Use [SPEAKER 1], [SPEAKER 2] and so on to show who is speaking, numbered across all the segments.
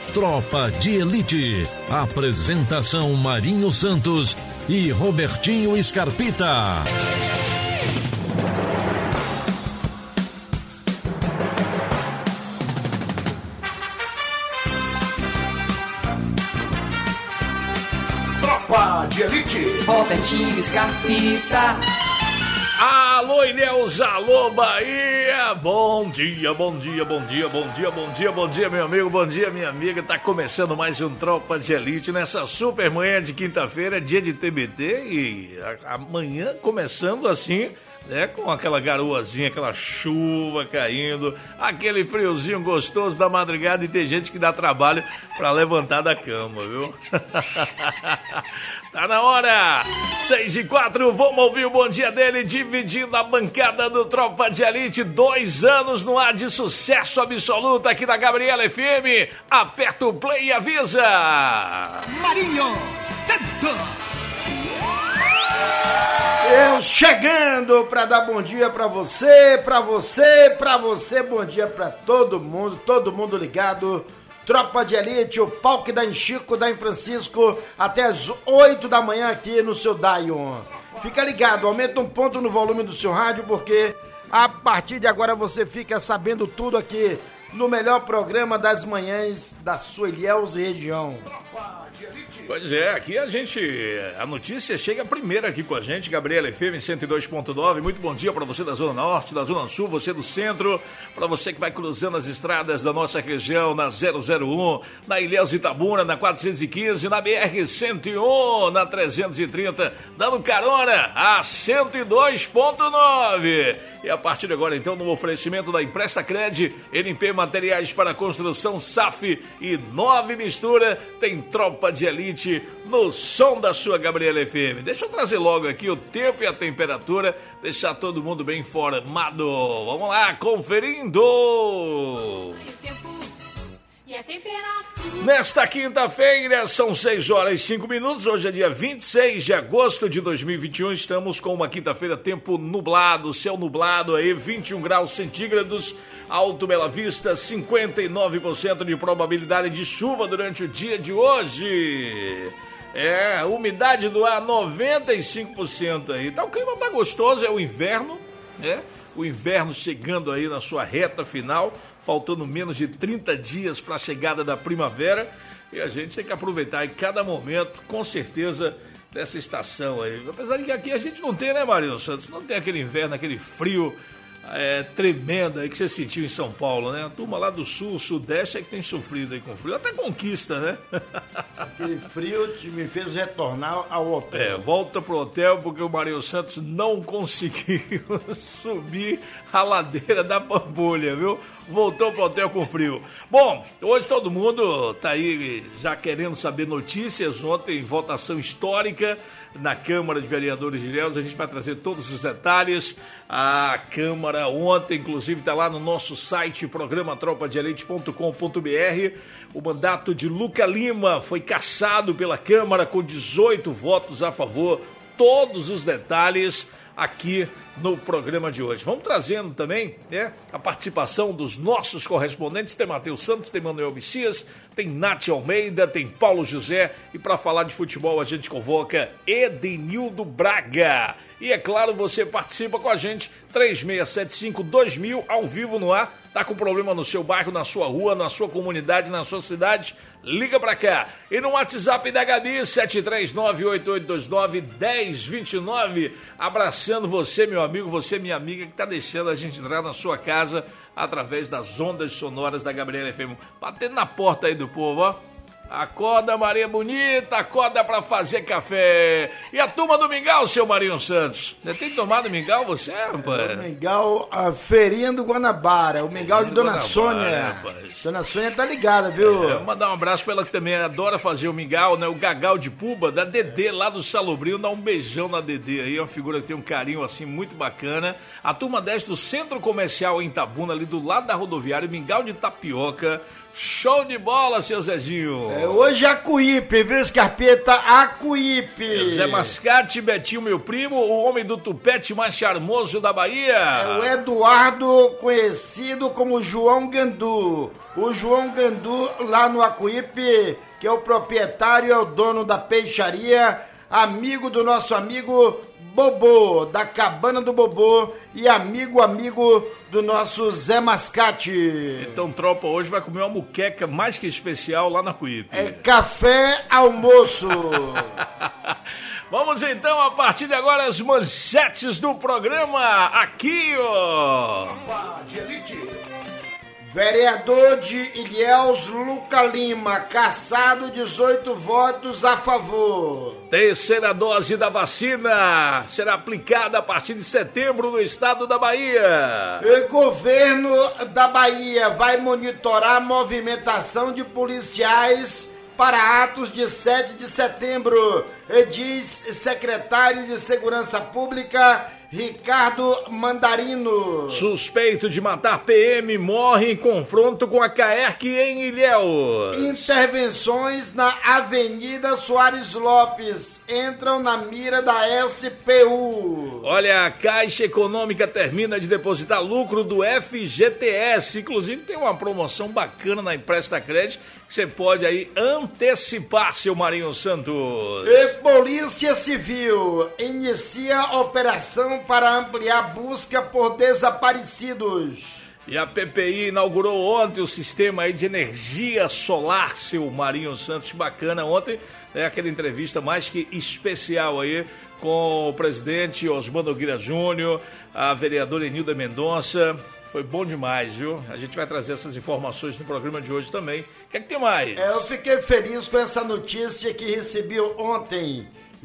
[SPEAKER 1] Tropa de Elite. Apresentação Marinho Santos e Robertinho Scarpita.
[SPEAKER 2] Tropa de Elite.
[SPEAKER 3] Robertinho Scarpita.
[SPEAKER 4] Alô, Ilhéus, alô, Bahia, bom dia, bom dia, bom dia, bom dia, bom dia, bom dia, meu amigo, bom dia, minha amiga, tá começando mais um Tropa de Elite nessa super manhã de quinta-feira, dia de TBT e amanhã começando assim, né, com aquela garoazinha, aquela chuva caindo, aquele friozinho gostoso da madrugada e tem gente que dá trabalho pra levantar da cama, viu? Tá na hora, 6:04, vamos ouvir o bom dia dele, dividindo a bancada do Tropa de Elite, 2 anos no ar de sucesso absoluto aqui na Gabriela FM, aperta o play e avisa!
[SPEAKER 2] Marinho Santos. Eu chegando pra dar bom dia pra você, bom dia pra todo mundo ligado. Tropa de Elite, o pau que dá em Chico, dá em Francisco, até as 8 da manhã aqui no seu Dion. Fica ligado, aumenta um ponto no volume do seu rádio, porque a partir de agora você fica sabendo tudo aqui no melhor programa das manhãs da sua Ilhéus e região.
[SPEAKER 4] Pois é, aqui a notícia chega primeiro aqui com a gente, Gabriela FM 102.9, muito bom dia para você da Zona Norte, da Zona Sul, você do Centro, para você que vai cruzando as estradas da nossa região, na 001, na Ilhéus Itabuna, na 415, na BR-101, na 330, dando carona a 102.9. E a partir de agora, então, no oferecimento da Empresta Cred, NP Materiais para Construção, SAF e 9 Mistura, tem Tropa de Elite no som da sua Gabriela FM. Deixa eu trazer logo aqui o tempo e a temperatura, deixar todo mundo bem informado. Vamos lá, conferindo! Nesta quinta-feira, são 6h05, hoje é dia 26 de agosto de 2021, estamos com uma quinta-feira, tempo nublado, céu nublado aí, 21 graus centígrados, Alto Bela Vista, 59% de probabilidade de chuva durante o dia de hoje. Umidade do ar 95% aí, tá, o clima tá gostoso, é o inverno, né? O inverno chegando aí na sua reta final, faltando menos de 30 dias para a chegada da primavera, e a gente tem que aproveitar em cada momento, com certeza, dessa estação aí. Apesar de que aqui a gente não tem, né, Marinho Santos? Não tem aquele inverno, aquele frio tremendo aí que você sentiu em São Paulo, né? A turma lá do sul, sudeste é que tem sofrido aí com frio, até Conquista, né?
[SPEAKER 2] Aquele frio me fez retornar ao hotel.
[SPEAKER 4] Volta pro hotel porque o Marinho Santos não conseguiu subir a ladeira da Pampulha, viu? Voltou pro hotel com frio. Bom, hoje todo mundo tá aí já querendo saber notícias. Ontem, votação histórica na Câmara de Vereadores de Ilhéus, a gente vai trazer todos os detalhes. A Câmara ontem, inclusive, está lá no nosso site, programatropadeelite.com.br. O mandato de Luca Lima foi cassado pela Câmara com 18 votos a favor. Todos os detalhes aqui no programa de hoje. Vamos trazendo também, né, a participação dos nossos correspondentes. Tem Matheus Santos, tem Manuel Messias, tem Nath Almeida, tem Paulo José, e para falar de futebol a gente convoca Edenildo Braga. E é claro, você participa com a gente, 3675-2000, ao vivo no ar. Tá com problema no seu bairro, na sua rua, na sua comunidade, na sua cidade? Liga pra cá. E no WhatsApp da Gabi, 73988291029. Abraçando você, meu amigo, você, minha amiga, que tá deixando a gente entrar na sua casa através das ondas sonoras da Gabriela FM. Batendo na porta aí do povo, ó. Acorda, Maria Bonita, acorda pra fazer café. E a turma do Mingau, seu Marinho Santos? Tem tomado mingau você, rapaz?
[SPEAKER 2] O mingau, a feirinha do Guanabara, o mingau de Dona Sônia.
[SPEAKER 4] Rapaz.
[SPEAKER 2] Dona Sônia tá ligada, viu?
[SPEAKER 4] Vou mandar um abraço pra ela que também adora fazer o mingau, né? O Gagal de Puba, da Dedê, lá do Salobrinho. Dá um beijão na Dedê aí, é uma figura que tem um carinho assim muito bacana. A turma 10 do Centro Comercial em Itabuna, ali do lado da rodoviária, mingau de tapioca. Show de bola, seu Zezinho.
[SPEAKER 2] Hoje é a Cuípe, viu, Scarpeta? A Cuípe.
[SPEAKER 4] Zé Mascate, Betinho, meu primo, o homem do tupete mais charmoso da Bahia.
[SPEAKER 2] É o Eduardo, conhecido como João Gandu. O João Gandu, lá no Acuípe, que é o proprietário, é o dono da peixaria, amigo do nosso amigo Bobô, da Cabana do Bobô, e amigo do nosso Zé Mascate.
[SPEAKER 4] Então, tropa, hoje vai comer uma muqueca mais que especial lá na Cuípe.
[SPEAKER 2] É café almoço.
[SPEAKER 4] Vamos então, a partir de agora, as manchetes do programa, aqui, ó.
[SPEAKER 2] Vereador de Ilhéus, Luca Lima, cassado, 18 votos a favor.
[SPEAKER 4] Terceira dose da vacina será aplicada a partir de setembro no estado da Bahia.
[SPEAKER 2] O governo da Bahia vai monitorar a movimentação de policiais para atos de 7 de setembro, diz secretário de Segurança Pública Ricardo Mandarino.
[SPEAKER 4] Suspeito de matar PM morre em confronto com a Caerc em Ilhéus.
[SPEAKER 2] Intervenções na Avenida Soares Lopes entram na mira da SPU.
[SPEAKER 4] Olha, a Caixa Econômica termina de depositar lucro do FGTS. Inclusive tem uma promoção bacana na Empresta Crédito que você pode aí antecipar, seu Marinho Santos.
[SPEAKER 2] E Polícia Civil inicia operação para ampliar busca por desaparecidos.
[SPEAKER 4] E a PPI inaugurou ontem o sistema aí de energia solar, seu Marinho Santos. Bacana, ontem aquela entrevista mais que especial aí com o presidente Osmando Nogueira Júnior, a vereadora Enilda Mendonça. Foi bom demais, viu? A gente vai trazer essas informações no programa de hoje também. O que é que tem mais?
[SPEAKER 2] Eu fiquei feliz com essa notícia que recebi ontem.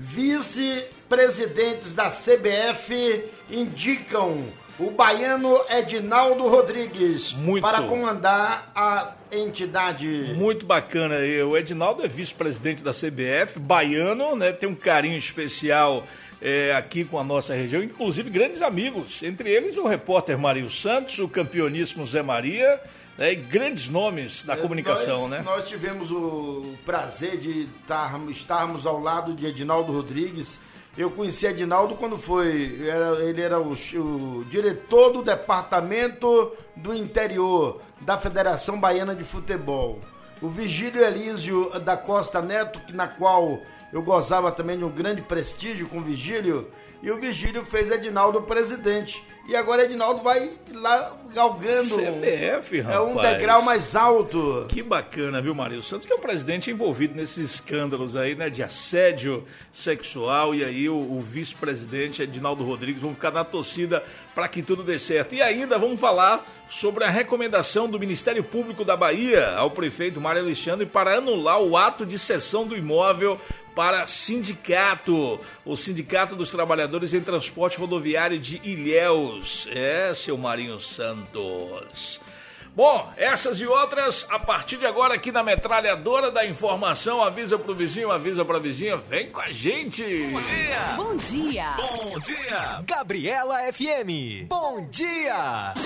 [SPEAKER 2] Vice-presidentes da CBF indicam o baiano Edinaldo Rodrigues para comandar a entidade.
[SPEAKER 4] Muito bacana. O Edinaldo é vice-presidente da CBF, baiano, né? Tem um carinho especial aqui com a nossa região, inclusive grandes amigos, entre eles o repórter Marinho Santos, o campeoníssimo Zé Maria, né, e grandes nomes da comunicação, né?
[SPEAKER 2] Nós tivemos o prazer de estarmos ao lado de Edinaldo Rodrigues. Eu conheci Edinaldo quando ele era o diretor do Departamento do Interior da Federação Baiana de Futebol. O Vigílio Elísio da Costa Neto, na qual eu gozava também de um grande prestígio com o Vigílio, e o Vigílio fez Edinaldo presidente. E agora Edinaldo vai lá galgando
[SPEAKER 4] CBF, rapaz.
[SPEAKER 2] Um degrau mais alto.
[SPEAKER 4] Que bacana, viu, Marinho Santos, que é o presidente envolvido nesses escândalos aí, né, de assédio sexual, e aí o vice-presidente Edinaldo Rodrigues vão ficar na torcida para que tudo dê certo. E ainda vamos falar sobre a recomendação do Ministério Público da Bahia ao prefeito Mário Alexandre para anular o ato de cessão do imóvel para sindicato, o Sindicato dos Trabalhadores em Transporte Rodoviário de Ilhéus. Seu Marinho Santos. Bom, essas e outras, a partir de agora aqui na Metralhadora da Informação. Avisa pro vizinho, avisa pra vizinha, vem com a gente.
[SPEAKER 3] Bom dia. Bom dia.
[SPEAKER 5] Bom dia. Gabriela FM. Bom dia.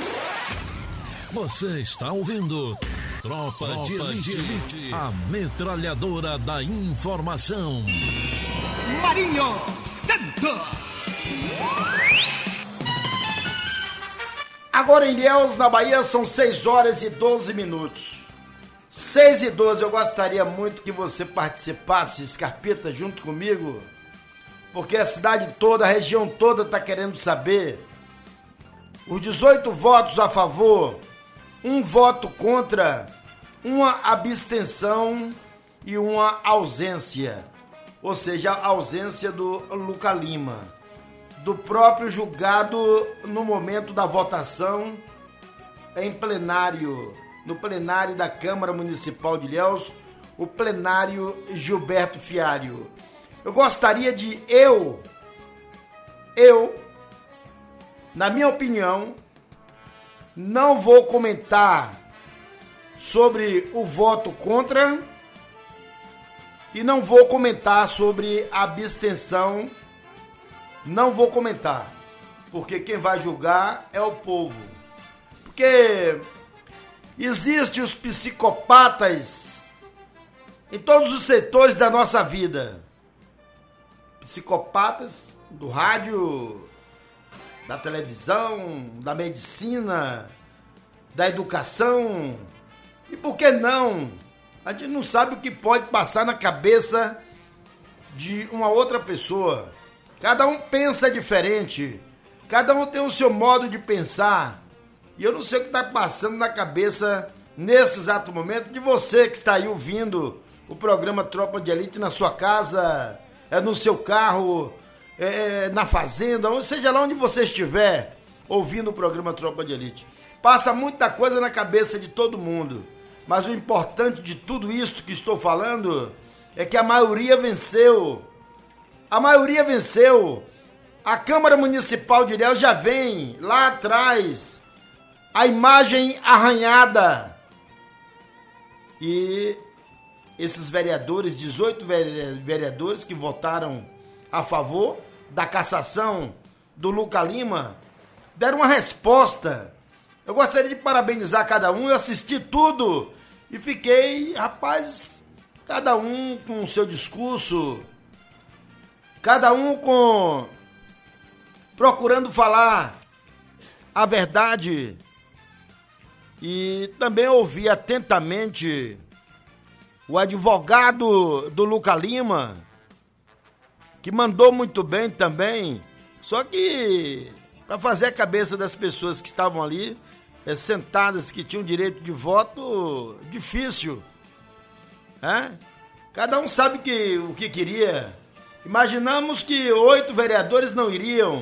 [SPEAKER 1] Você está ouvindo Tropa de Elite, a Metralhadora da Informação.
[SPEAKER 2] Marinho Santos. Agora em Ilhéus, na Bahia, são 6 horas e 12 minutos. 6 e 12, eu gostaria muito que você participasse, Scarpeta, junto comigo, porque a cidade toda, a região toda está querendo saber. Os 18 votos a favor, 1 voto contra, 1 abstenção e 1 ausência. Ou seja, a ausência do Luca Lima. Do próprio julgado no momento da votação em plenário, no plenário da Câmara Municipal de Ilhéus, o plenário Gilberto Fiário. Eu gostaria de, na minha opinião, não vou comentar sobre o voto contra e não vou comentar sobre a abstenção. Não vou comentar, porque quem vai julgar é o povo. Porque existem os psicopatas em todos os setores da nossa vida. Psicopatas do rádio, da televisão, da medicina, da educação. E por que não? A gente não sabe o que pode passar na cabeça de uma outra pessoa. Cada um pensa diferente. Cada um tem o seu modo de pensar. E eu não sei o que está passando na cabeça, nesse exato momento, de você que está aí ouvindo o programa Tropa de Elite na sua casa, no seu carro, na fazenda, ou seja lá onde você estiver ouvindo o programa Tropa de Elite. Passa muita coisa na cabeça de todo mundo. Mas o importante de tudo isso que estou falando é que a maioria venceu. A maioria venceu. A Câmara Municipal de Ilhéus já vem lá atrás. A imagem arranhada. E esses vereadores, 18 vereadores que votaram a favor da cassação do Luca Lima, deram uma resposta. Eu gostaria de parabenizar cada um. Eu assisti tudo e fiquei, rapaz, cada um com o seu discurso, cada um procurando falar a verdade. E também ouvi atentamente o advogado do Luca Lima, que mandou muito bem também, só que para fazer a cabeça das pessoas que estavam ali, sentadas, que tinham direito de voto, difícil. Cada um sabe o que queria. Imaginamos que 8 vereadores não iriam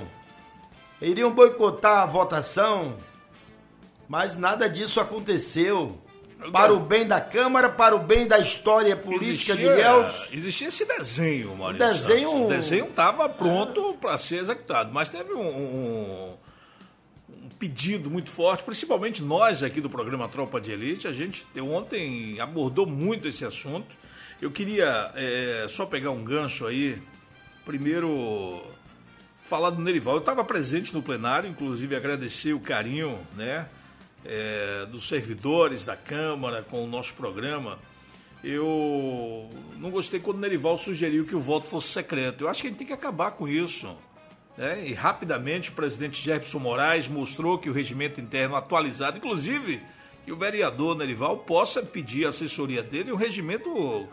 [SPEAKER 2] boicotar a votação, mas nada disso aconteceu. Para o bem da Câmara, para o bem da história política de Ilhéus.
[SPEAKER 4] Existia esse desenho, Maurício.
[SPEAKER 2] O
[SPEAKER 4] desenho estava pronto para ser executado, mas teve um pedido muito forte, principalmente nós aqui do programa Tropa de Elite. A gente ontem abordou muito esse assunto. Eu queria só pegar um gancho aí, primeiro falar do Nerival. Eu estava presente no plenário, inclusive agradecer o carinho, né, dos servidores da Câmara com o nosso programa. Eu não gostei quando o Nerival sugeriu que o voto fosse secreto. Eu acho que a gente tem que acabar com isso, né? E rapidamente o presidente Jefferson Moraes mostrou que o regimento interno atualizado, inclusive que o vereador Nerival possa pedir a assessoria dele, o regimento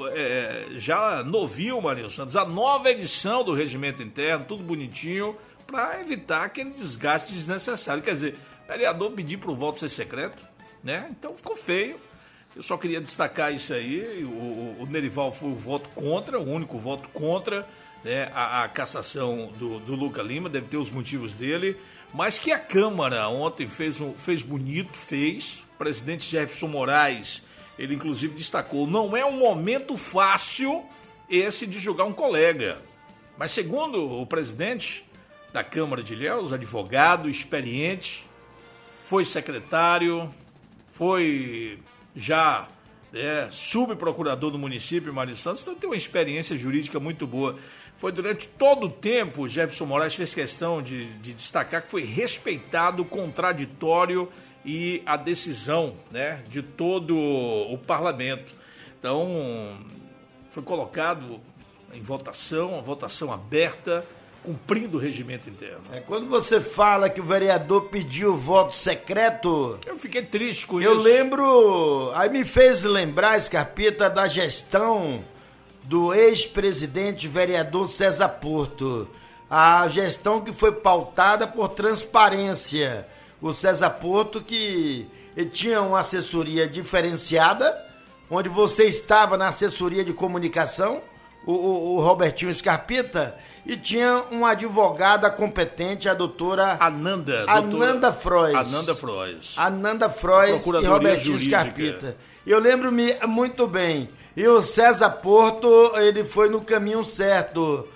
[SPEAKER 4] já novinho, Marinho Santos, a nova edição do regimento interno, tudo bonitinho, para evitar aquele desgaste desnecessário. Quer dizer, o vereador pedir para o voto ser secreto, né? Então ficou feio. Eu só queria destacar isso aí. O Nerival foi o voto contra, o único voto contra, né, a cassação do Luca Lima, deve ter os motivos dele, mas que a Câmara ontem fez bonito, o presidente Jefferson Moraes, ele inclusive destacou, não é um momento fácil esse de julgar um colega, mas segundo o presidente da Câmara de Ilhéus, advogado, experiente, foi secretário, foi já subprocurador do município, Mário Santos, então tem uma experiência jurídica muito boa. Foi durante todo o tempo, o Jefferson Moraes fez questão de destacar que foi respeitado o contraditório e a decisão, né, de todo o parlamento. Então, foi colocado em votação, uma votação aberta, cumprindo o regimento interno.
[SPEAKER 2] Quando você fala que o vereador pediu voto secreto...
[SPEAKER 4] Eu fiquei triste com isso.
[SPEAKER 2] Eu lembro... Aí me fez lembrar, Scarpeta, da gestão do ex-presidente vereador César Porto. A gestão que foi pautada por transparência. O César Porto, que tinha uma assessoria diferenciada, onde você estava na assessoria de comunicação, o Robertinho Scarpeta, e tinha uma advogada competente, a doutora Ananda Frois. Ananda Frois e Robertinho Scarpeta. Eu lembro-me muito bem. E o César Porto, ele foi no caminho certo.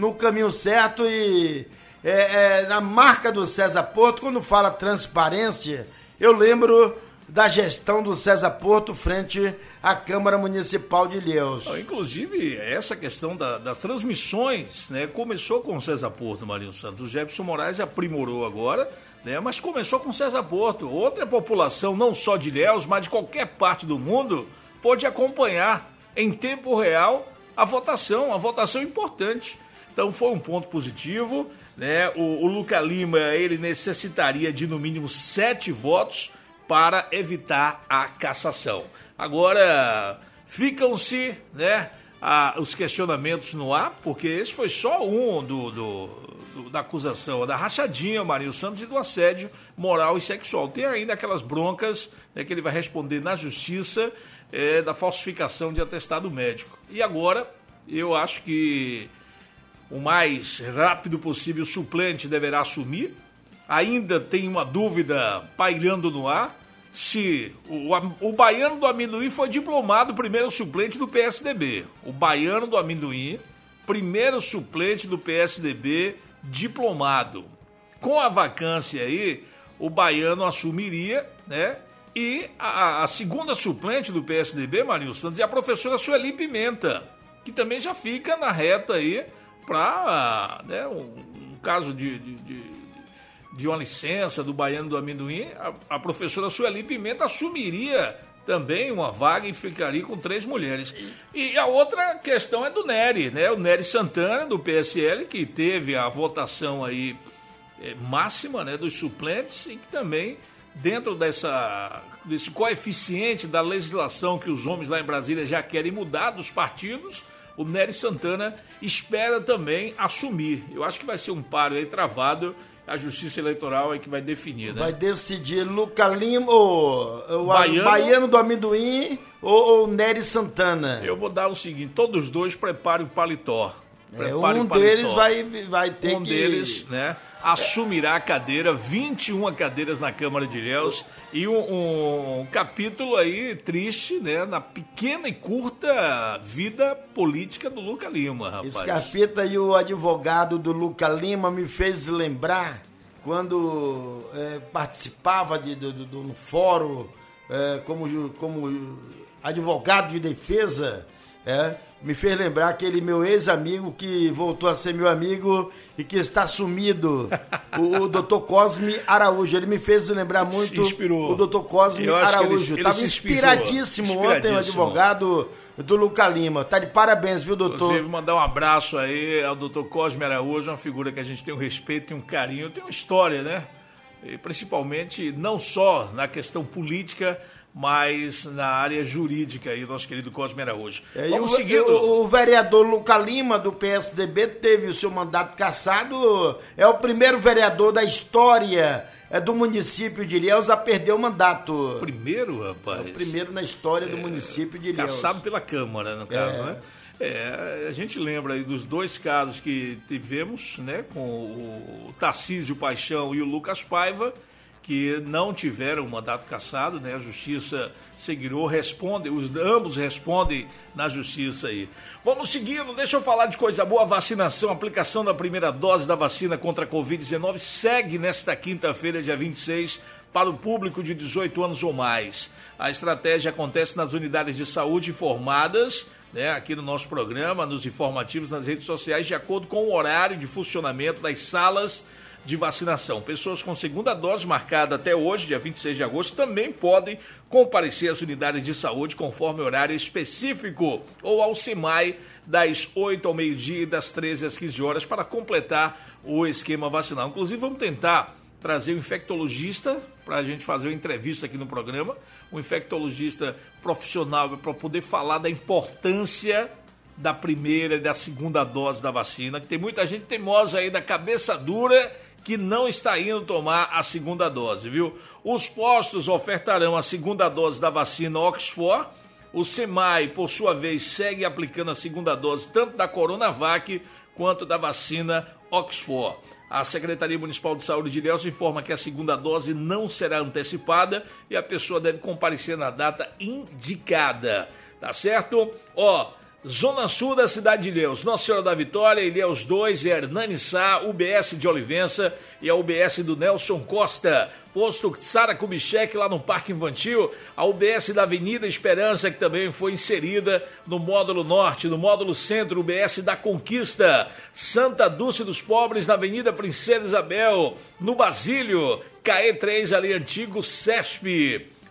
[SPEAKER 2] E na marca do César Porto, quando fala transparência, eu lembro da gestão do César Porto frente à Câmara Municipal de Ilhéus.
[SPEAKER 4] Inclusive, essa questão das transmissões, né, começou com o César Porto, Marinho Santos. O Jefferson Moraes aprimorou agora, né, mas começou com o César Porto. Outra população, não só de Ilhéus, mas de qualquer parte do mundo, pôde acompanhar em tempo real a votação importante. Então foi um ponto positivo, né? O Luca Lima, ele necessitaria de no mínimo 7 votos para evitar a cassação. Agora, ficam-se, né, os questionamentos no ar, porque esse foi só um da acusação, da rachadinha, Marinho Santos, e do assédio moral e sexual. Tem ainda aquelas broncas, né, que ele vai responder na justiça, da falsificação de atestado médico. E agora, eu acho que o mais rápido possível o suplente deverá assumir. Ainda tem uma dúvida pairando no ar, se o Baiano do Amendoim foi diplomado primeiro suplente do PSDB. O Baiano do Amendoim, primeiro suplente do PSDB, diplomado. Com a vacância aí, o Baiano assumiria, né? E a segunda suplente do PSDB, Marinho Santos, é a professora Sueli Pimenta, que também já fica na reta aí para, né, um caso de uma licença do Baiano do Amendoim. A professora Sueli Pimenta assumiria também uma vaga e ficaria com 3 mulheres. E a outra questão é do Nery, né? O Nery Santana, do PSL, que teve a votação aí máxima, né, dos suplentes, e que também, dentro desse coeficiente da legislação que os homens lá em Brasília já querem mudar dos partidos, o Nery Santana espera também assumir. Eu acho que vai ser um páreo aí travado. A Justiça Eleitoral é que vai definir, né?
[SPEAKER 2] Vai decidir Luca Lima, o Baiano do Amendoim ou Nery Santana.
[SPEAKER 4] Eu vou dar o seguinte: todos os dois preparem o paletó.
[SPEAKER 2] Um deles vai ter
[SPEAKER 4] Um deles, né, assumirá a cadeira, 21 cadeiras na Câmara de Ilhéus, e um capítulo aí triste, né, na pequena e curta vida política do Luca Lima, rapaz.
[SPEAKER 2] Esse capítulo aí, o advogado do Luca Lima me fez lembrar quando participava do fórum como advogado de defesa, me fez lembrar aquele meu ex-amigo que voltou a ser meu amigo e que está sumido, o Dr. Cosme Araújo. Ele me fez lembrar muito o Dr. Cosme Araújo. Estava inspiradíssimo ontem o advogado do Luca Lima. Tá de parabéns, viu, doutor?
[SPEAKER 4] Inclusive, mandar um abraço aí ao Dr. Cosme Araújo, uma figura que a gente tem um respeito e um carinho, tem uma história, né? E principalmente, não só na questão política, mas na área jurídica aí, nosso querido Cosme Araújo.
[SPEAKER 2] Vamos seguindo. O vereador Luca Lima, do PSDB, teve o seu mandato cassado. É o primeiro vereador da história do município de Ilhéus a perder o mandato.
[SPEAKER 4] Primeiro, rapaz?
[SPEAKER 2] É o primeiro na história do município de Ilhéus.
[SPEAKER 4] Cassado pela Câmara, no caso, né? A gente lembra aí dos 2 casos que tivemos, né, com o Tarcísio Paixão e o Lucas Paiva, que não tiveram mandato cassado, né? A Justiça seguirou, ambos respondem na Justiça aí. Vamos seguindo, deixa eu falar de coisa boa. A vacinação, a aplicação da primeira dose da vacina contra a Covid-19 segue nesta quinta-feira, dia 26, para o público de 18 anos ou mais. A estratégia acontece nas unidades de saúde informadas, né, aqui no nosso programa, nos informativos, nas redes sociais, de acordo com o horário de funcionamento das salas de vacinação. Pessoas com segunda dose marcada até hoje, dia 26 de agosto, também podem comparecer às unidades de saúde conforme horário específico ou ao CIMAI das 8 ao meio-dia e das 13 às 15 horas para completar o esquema vacinal. Inclusive, vamos tentar trazer um infectologista para a gente fazer uma entrevista aqui no programa, um infectologista profissional para poder falar da importância da primeira e da segunda dose da vacina, que tem muita gente teimosa aí da cabeça dura que não está indo tomar a segunda dose, viu? Os postos ofertarão a segunda dose da vacina Oxford. O SEMAI, por sua vez, segue aplicando a segunda dose tanto da Coronavac quanto da vacina Oxford. A Secretaria Municipal de Saúde de Ilhéus informa que a segunda dose não será antecipada e a pessoa deve comparecer na data indicada. Tá certo? Zona Sul da cidade de Ilhéus, Nossa Senhora da Vitória, Ilhéus 2, Hernani Sá, UBS de Olivença e a UBS do Nelson Costa. Posto Sara Kubitschek lá no Parque Infantil, a UBS da Avenida Esperança, que também foi inserida no módulo norte, no módulo centro, UBS da Conquista, Santa Dulce dos Pobres na Avenida Princesa Isabel, no Basílio, CAE3 ali, antigo CESP.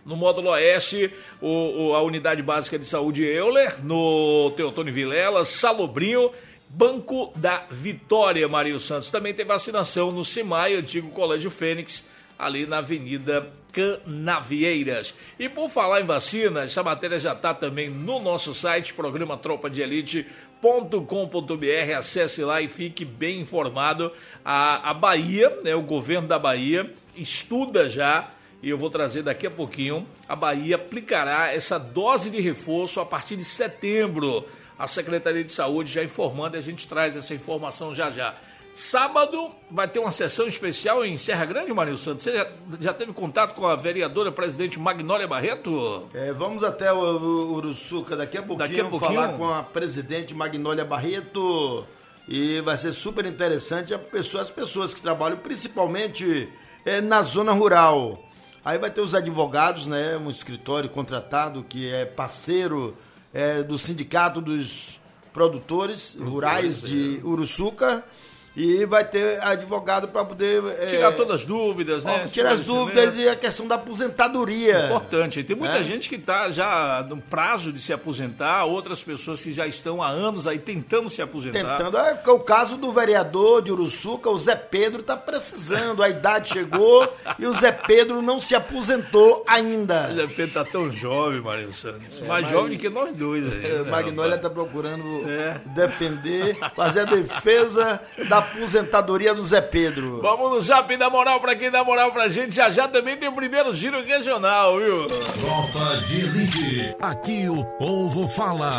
[SPEAKER 4] No módulo oeste, a Unidade Básica de Saúde Euler, no Teotônio Vilela, Salobrinho, Banco da Vitória, Marinho Santos. Também tem vacinação no CIMAI, antigo Colégio Fênix, ali na Avenida Canavieiras. E por falar em vacina, essa matéria já está também no nosso site, programa tropadeelite.com.br. Acesse lá e fique bem informado. A Bahia, né, o governo da Bahia, estuda já, e eu vou trazer daqui a pouquinho, a Bahia aplicará essa dose de reforço a partir de setembro. A Secretaria de Saúde já informando, e a gente traz essa informação já já. Sábado vai ter uma sessão especial em Serra Grande, Marinho Santos. Você já teve contato com a vereadora presidente Magnólia Barreto?
[SPEAKER 2] Vamos até o Uruçuca daqui a pouquinho falar com a presidente Magnólia Barreto. E vai ser super interessante as pessoas que trabalham principalmente na zona rural. Aí vai ter os advogados, né, um escritório contratado que é parceiro do Sindicato dos Produtores Rurais de Uruçuca. E vai ter advogado para poder...
[SPEAKER 4] tirar todas as dúvidas, né?
[SPEAKER 2] Tirar as dúvidas e a questão da aposentadoria.
[SPEAKER 4] Importante. Tem muita gente que está já no prazo de se aposentar, outras pessoas que já estão há anos aí tentando se aposentar.
[SPEAKER 2] O caso do vereador de Uruçuca, o Zé Pedro, está precisando. A idade chegou e o Zé Pedro não se aposentou ainda.
[SPEAKER 4] O Zé Pedro está tão jovem, Marinho Santos. Mais jovem que nós dois aí.
[SPEAKER 2] Magnólia está procurando defender, fazer a defesa da aposentadoria do Zé Pedro.
[SPEAKER 4] Vamos no zap da moral pra quem dá moral pra gente. Já já também tem o primeiro giro regional, viu?
[SPEAKER 1] Tropa de Elite. Aqui o povo fala.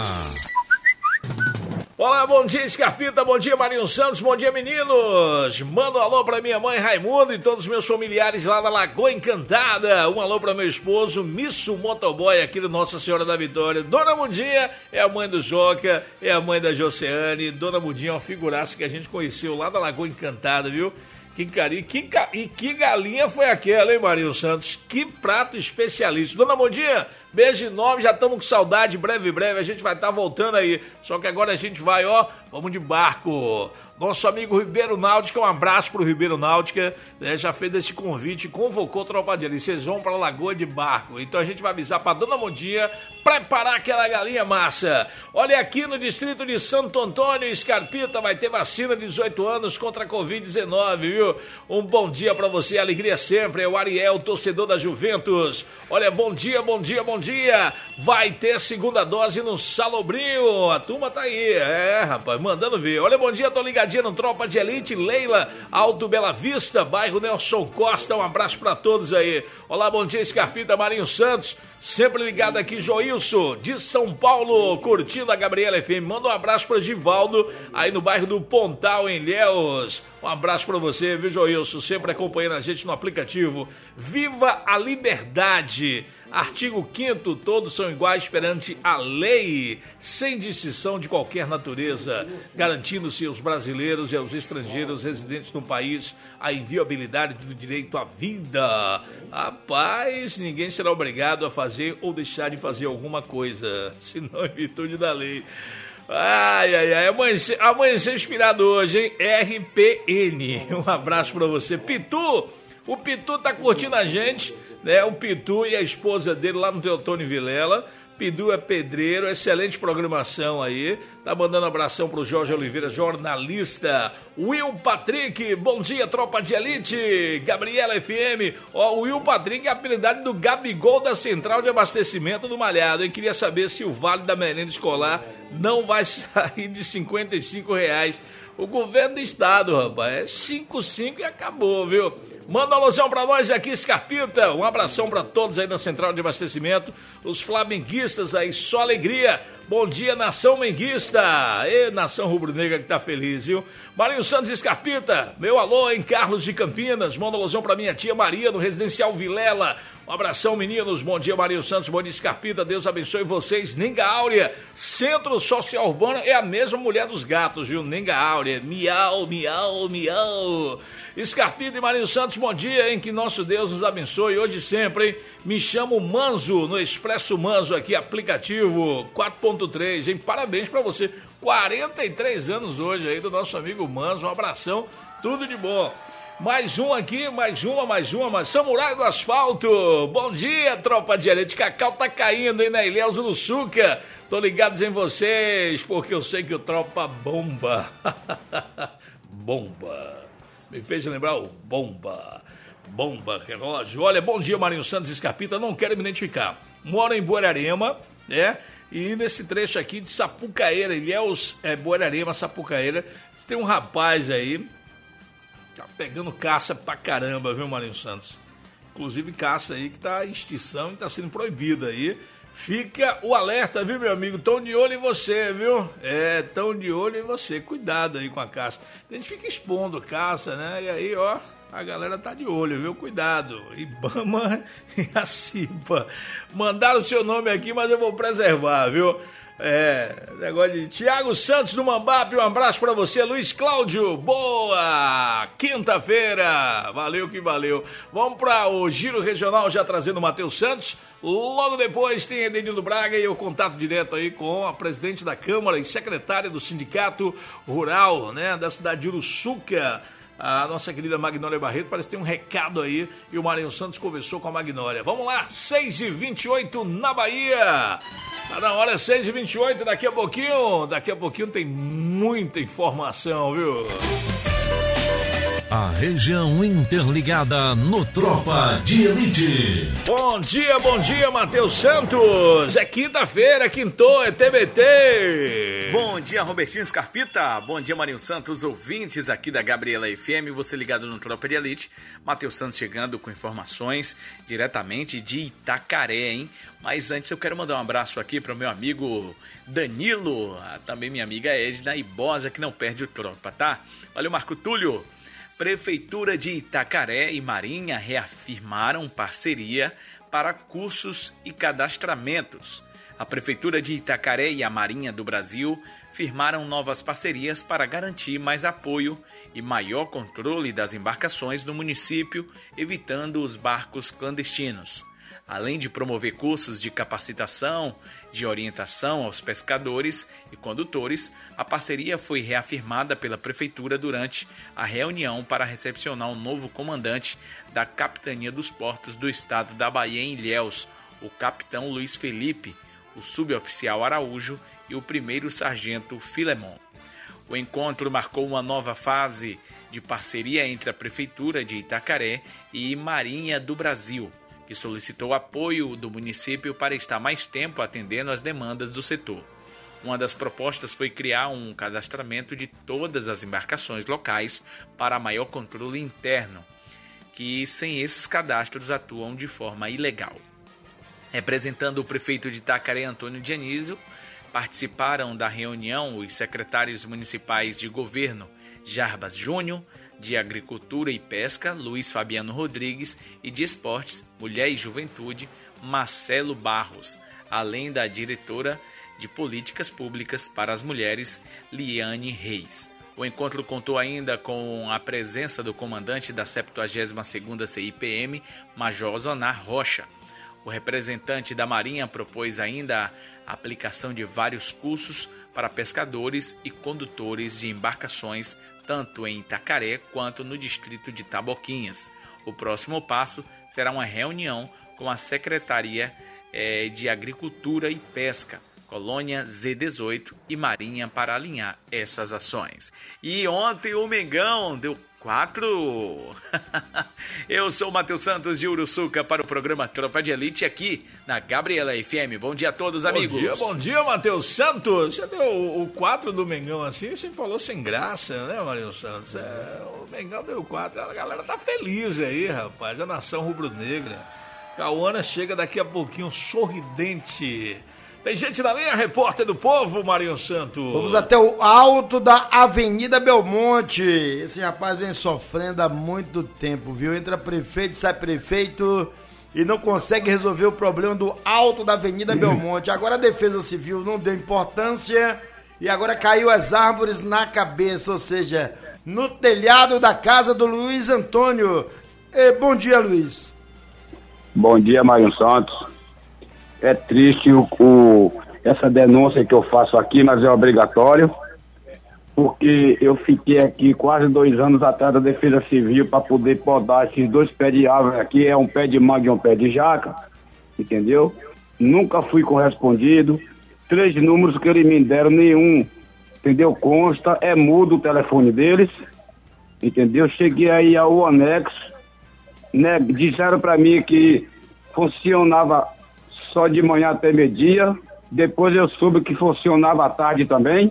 [SPEAKER 4] Olá, bom dia, Scarpita, bom dia, Marinho Santos, bom dia, meninos. Manda um alô pra minha mãe Raimundo e todos os meus familiares lá na Lagoa Encantada. Um alô pra meu esposo, Misso Motoboy, aqui do Nossa Senhora da Vitória. Dona Mundinha é a mãe do Joca, é a mãe da Joceane. Dona Mundinha é uma figuraça que a gente conheceu lá da Lagoa Encantada, viu? Que carinho, que galinha foi aquela, hein, Marinho Santos? Que prato especialista. Dona Mundinha, beijo enorme, já estamos com saudade, breve, a gente vai estar voltando aí. Só que agora a gente vai, vamos de barco. Nosso amigo Ribeiro Náutica, um abraço pro Ribeiro Náutica, né, já fez esse convite, convocou Tropa de Elite. Vocês vão pra Lagoa de barco. Então a gente vai avisar pra Dona Mundinha preparar aquela galinha massa. Olha, aqui no distrito de Santo Antônio, Scarpita, vai ter vacina de 18 anos contra a Covid-19, viu? Um bom dia pra você, alegria sempre. É o Ariel, torcedor da Juventus. Olha, bom dia. Vai ter segunda dose no Salobrinho. A turma tá aí, rapaz, mandando ver. Olha, bom dia, tô ligadinha no Tropa de Elite. Leila, Alto Bela Vista, bairro Nelson Costa. Um abraço pra todos aí. Olá, bom dia, Scarpita, Marinho Santos. Sempre ligado aqui, Joilson, de São Paulo, curtindo a Gabriela FM. Manda um abraço para Givaldo, aí no bairro do Pontal, em Ilhéus. Um abraço para você, viu, Joilson? Sempre acompanhando a gente no aplicativo. Viva a liberdade! Artigo 5º, todos são iguais perante a lei, sem distinção de qualquer natureza, garantindo-se aos brasileiros e aos estrangeiros residentes no país a inviolabilidade do direito à vida. Rapaz, ninguém será obrigado a fazer ou deixar de fazer alguma coisa, senão em virtude da lei. Ai, amanheceu inspirado hoje, hein? RPN, um abraço pra você. Pitu, o Pitu tá curtindo a gente, né? O Pitu e a esposa dele lá no Teotônio Vilela. Pitu é pedreiro, excelente programação aí. Tá mandando um abração pro Jorge Oliveira, jornalista. Will Patrick, bom dia, Tropa de Elite. Gabriela FM. O Will Patrick é a apelidade do Gabigol da Central de Abastecimento do Malhado. Eu queria saber se o Vale da Merenda Escolar não vai sair de R$55. O governo do estado, rapaz, é 5,5 e acabou, viu? Manda um alusão pra nós aqui, Scarpita. Um abração pra todos aí na Central de Abastecimento. Os flamenguistas aí, só alegria. Bom dia, nação menguista. E nação rubro-negra que tá feliz, viu? Marinho Santos e Scarpita, meu alô em Carlos de Campinas. Manda um alusão pra minha tia Maria, no Residencial Vilela. Um abração, meninos. Bom dia, Marinho Santos. Bom dia, Scarpita. Deus abençoe vocês. Nenga Áurea, Centro Social Urbano, é a mesma mulher dos gatos, viu? Nenga Áurea. Miau, miau, miau. Scarpita e Marinho Santos, bom dia, hein? Que nosso Deus nos abençoe hoje e sempre, hein? Me chamo Manzo, no Expresso Manzo aqui, aplicativo 4.3, hein? Parabéns pra você. 43 anos hoje aí do nosso amigo Manzo. Um abração, tudo de bom. Mais um aqui, mais uma. Samurai do Asfalto. Bom dia, tropa de elite. Cacau tá caindo, hein, na Ilhéus do Suca. Tô ligados em vocês, porque eu sei que o tropa bomba. Bomba. Me fez lembrar o bomba. Bomba, relógio. Olha, bom dia, Marinho Santos e Scarpita. Não quero me identificar. Moro em Buararema, né? E nesse trecho aqui de Sapucaíra, Ilhéus, Buararema, Sapucaíra, tem um rapaz aí, tá pegando caça pra caramba, viu, Marinho Santos? Inclusive caça aí que tá em extinção e tá sendo proibida aí. Fica o alerta, viu, meu amigo? Tão de olho em você, viu? Tão de olho em você. Cuidado aí com a caça. A gente fica expondo caça, né? E aí, ó, a galera tá de olho, viu? Cuidado. Ibama e a CIPA. Mandaram o seu nome aqui, mas eu vou preservar, viu? Negócio de Tiago Santos do Mambap, um abraço pra você. Luiz Cláudio, boa quinta-feira, valeu que valeu. Vamos para o Giro Regional, já trazendo o Matheus Santos. Logo depois tem Edenildo Braga e o contato direto aí com a presidente da Câmara e secretária do Sindicato Rural, né, da cidade de Uruçuca, a nossa querida Magnólia Barreto. Parece que tem um recado aí e o Marinho Santos conversou com a Magnólia. Vamos lá, 6h28 na Bahia. Tá na hora, 6h28, daqui a pouquinho tem muita informação, viu?
[SPEAKER 1] A região interligada no Tropa de Elite.
[SPEAKER 4] Bom dia, Matheus Santos. É quinta-feira, quintou, é TBT.
[SPEAKER 6] Bom dia, Robertinho Scarpita. Bom dia, Marinho Santos, ouvintes aqui da Gabriela FM. Você ligado no Tropa de Elite. Matheus Santos chegando com informações diretamente de Itacaré, hein? Mas antes eu quero mandar um abraço aqui para o meu amigo Danilo, também minha amiga Edna e Bosa, que não perde o Tropa, tá? Valeu, Marco Túlio. Prefeitura de Itacaré e Marinha reafirmaram parceria para cursos e cadastramentos. A Prefeitura de Itacaré e a Marinha do Brasil firmaram novas parcerias para garantir mais apoio e maior controle das embarcações no município, evitando os barcos clandestinos. Além de promover cursos de capacitação, de orientação aos pescadores e condutores, a parceria foi reafirmada pela Prefeitura durante a reunião para recepcionar o novo comandante da Capitania dos Portos do Estado da Bahia em Ilhéus, o capitão Luiz Felipe, o suboficial Araújo e o primeiro sargento Filemon. O encontro marcou uma nova fase de parceria entre a Prefeitura de Itacaré e Marinha do Brasil, que solicitou apoio do município para estar mais tempo atendendo às demandas do setor. Uma das propostas foi criar um cadastramento de todas as embarcações locais para maior controle interno, que sem esses cadastros atuam de forma ilegal. Representando o prefeito de Itacaré, Antônio Dionísio, participaram da reunião os secretários municipais de governo, Jarbas Júnior, de Agricultura e Pesca, Luiz Fabiano Rodrigues, e de Esportes, Mulher e Juventude, Marcelo Barros, além da diretora de Políticas Públicas para as Mulheres, Liane Reis. O encontro contou ainda com a presença do comandante da 72ª CIPM, Major Zonar Rocha. O representante da Marinha propôs ainda a aplicação de vários cursos para pescadores e condutores de embarcações, tanto em Itacaré quanto no distrito de Taboquinhas. O próximo passo será uma reunião com a Secretaria de Agricultura e Pesca, Colônia Z18 e Marinha para alinhar essas ações. E ontem o Mengão deu 4. Eu sou o Matheus Santos de Uruçuca para o programa Tropa de Elite aqui na Gabriela FM. Bom dia a todos, amigos.
[SPEAKER 4] Bom dia, Matheus Santos. Você deu o 4 do Mengão assim, você falou sem graça, né, Matheus Santos? O Mengão deu 4. A galera tá feliz aí, rapaz. A nação rubro-negra. Cauana chega daqui a pouquinho sorridente. Tem gente na linha, repórter do povo, Marinho Santos.
[SPEAKER 2] Vamos até o alto da Avenida Belmonte. Esse rapaz vem sofrendo há muito tempo, viu? Entra prefeito, sai prefeito e não consegue resolver o problema do alto da Avenida Belmonte. Agora a Defesa Civil não deu importância e agora caiu as árvores na cabeça, ou seja, no telhado da casa do Luiz Antônio. Bom dia, Luiz.
[SPEAKER 7] Bom dia, Marinho Santos. É triste essa denúncia que eu faço aqui, mas é obrigatório. porque eu fiquei aqui quase 2 anos atrás da Defesa Civil para poder podar esses 2 pés de árvore aqui, é um pé de manga e um pé de jaca, entendeu? Nunca fui correspondido, 3 números que eles me deram, nenhum, entendeu? Consta, é mudo o telefone deles, entendeu? Cheguei aí ao anexo, né? Disseram para mim que funcionava só de manhã até meio-dia, depois eu soube que funcionava à tarde também,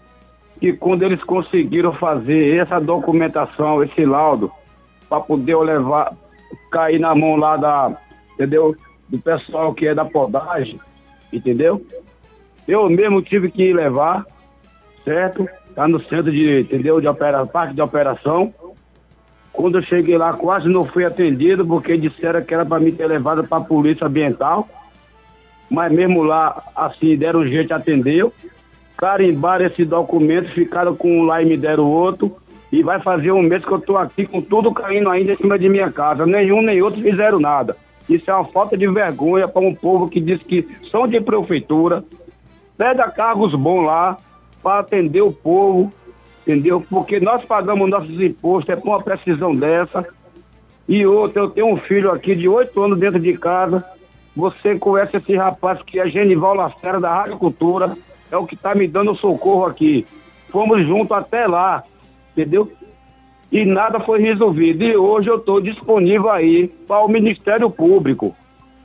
[SPEAKER 7] e quando eles conseguiram fazer essa documentação, esse laudo, para poder eu levar, cair na mão lá entendeu? Do pessoal que é da podagem, entendeu? Eu mesmo tive que ir levar, certo? Tá no centro entendeu? Parque de operação. Quando eu cheguei lá, quase não fui atendido, porque disseram que era para mim ter levado para a polícia ambiental, mas mesmo lá, assim, deram um jeito de atender. Carimbaram esse documento, ficaram com um lá e me deram outro, e vai fazer 1 mês que eu tô aqui com tudo caindo ainda em cima de minha casa. Nenhum nem outro fizeram nada. Isso é uma falta de vergonha para um povo que diz que são de prefeitura, pega cargos bons lá para atender o povo, entendeu? Porque nós pagamos nossos impostos, é com uma precisão dessa. E outra, eu tenho um filho aqui de 8 anos dentro de casa. Você conhece esse rapaz que é Genival Lacerda da Rádio Cultura, é o que está me dando socorro aqui. Fomos juntos até lá, entendeu? E nada foi resolvido. E hoje eu estou disponível aí para o Ministério Público.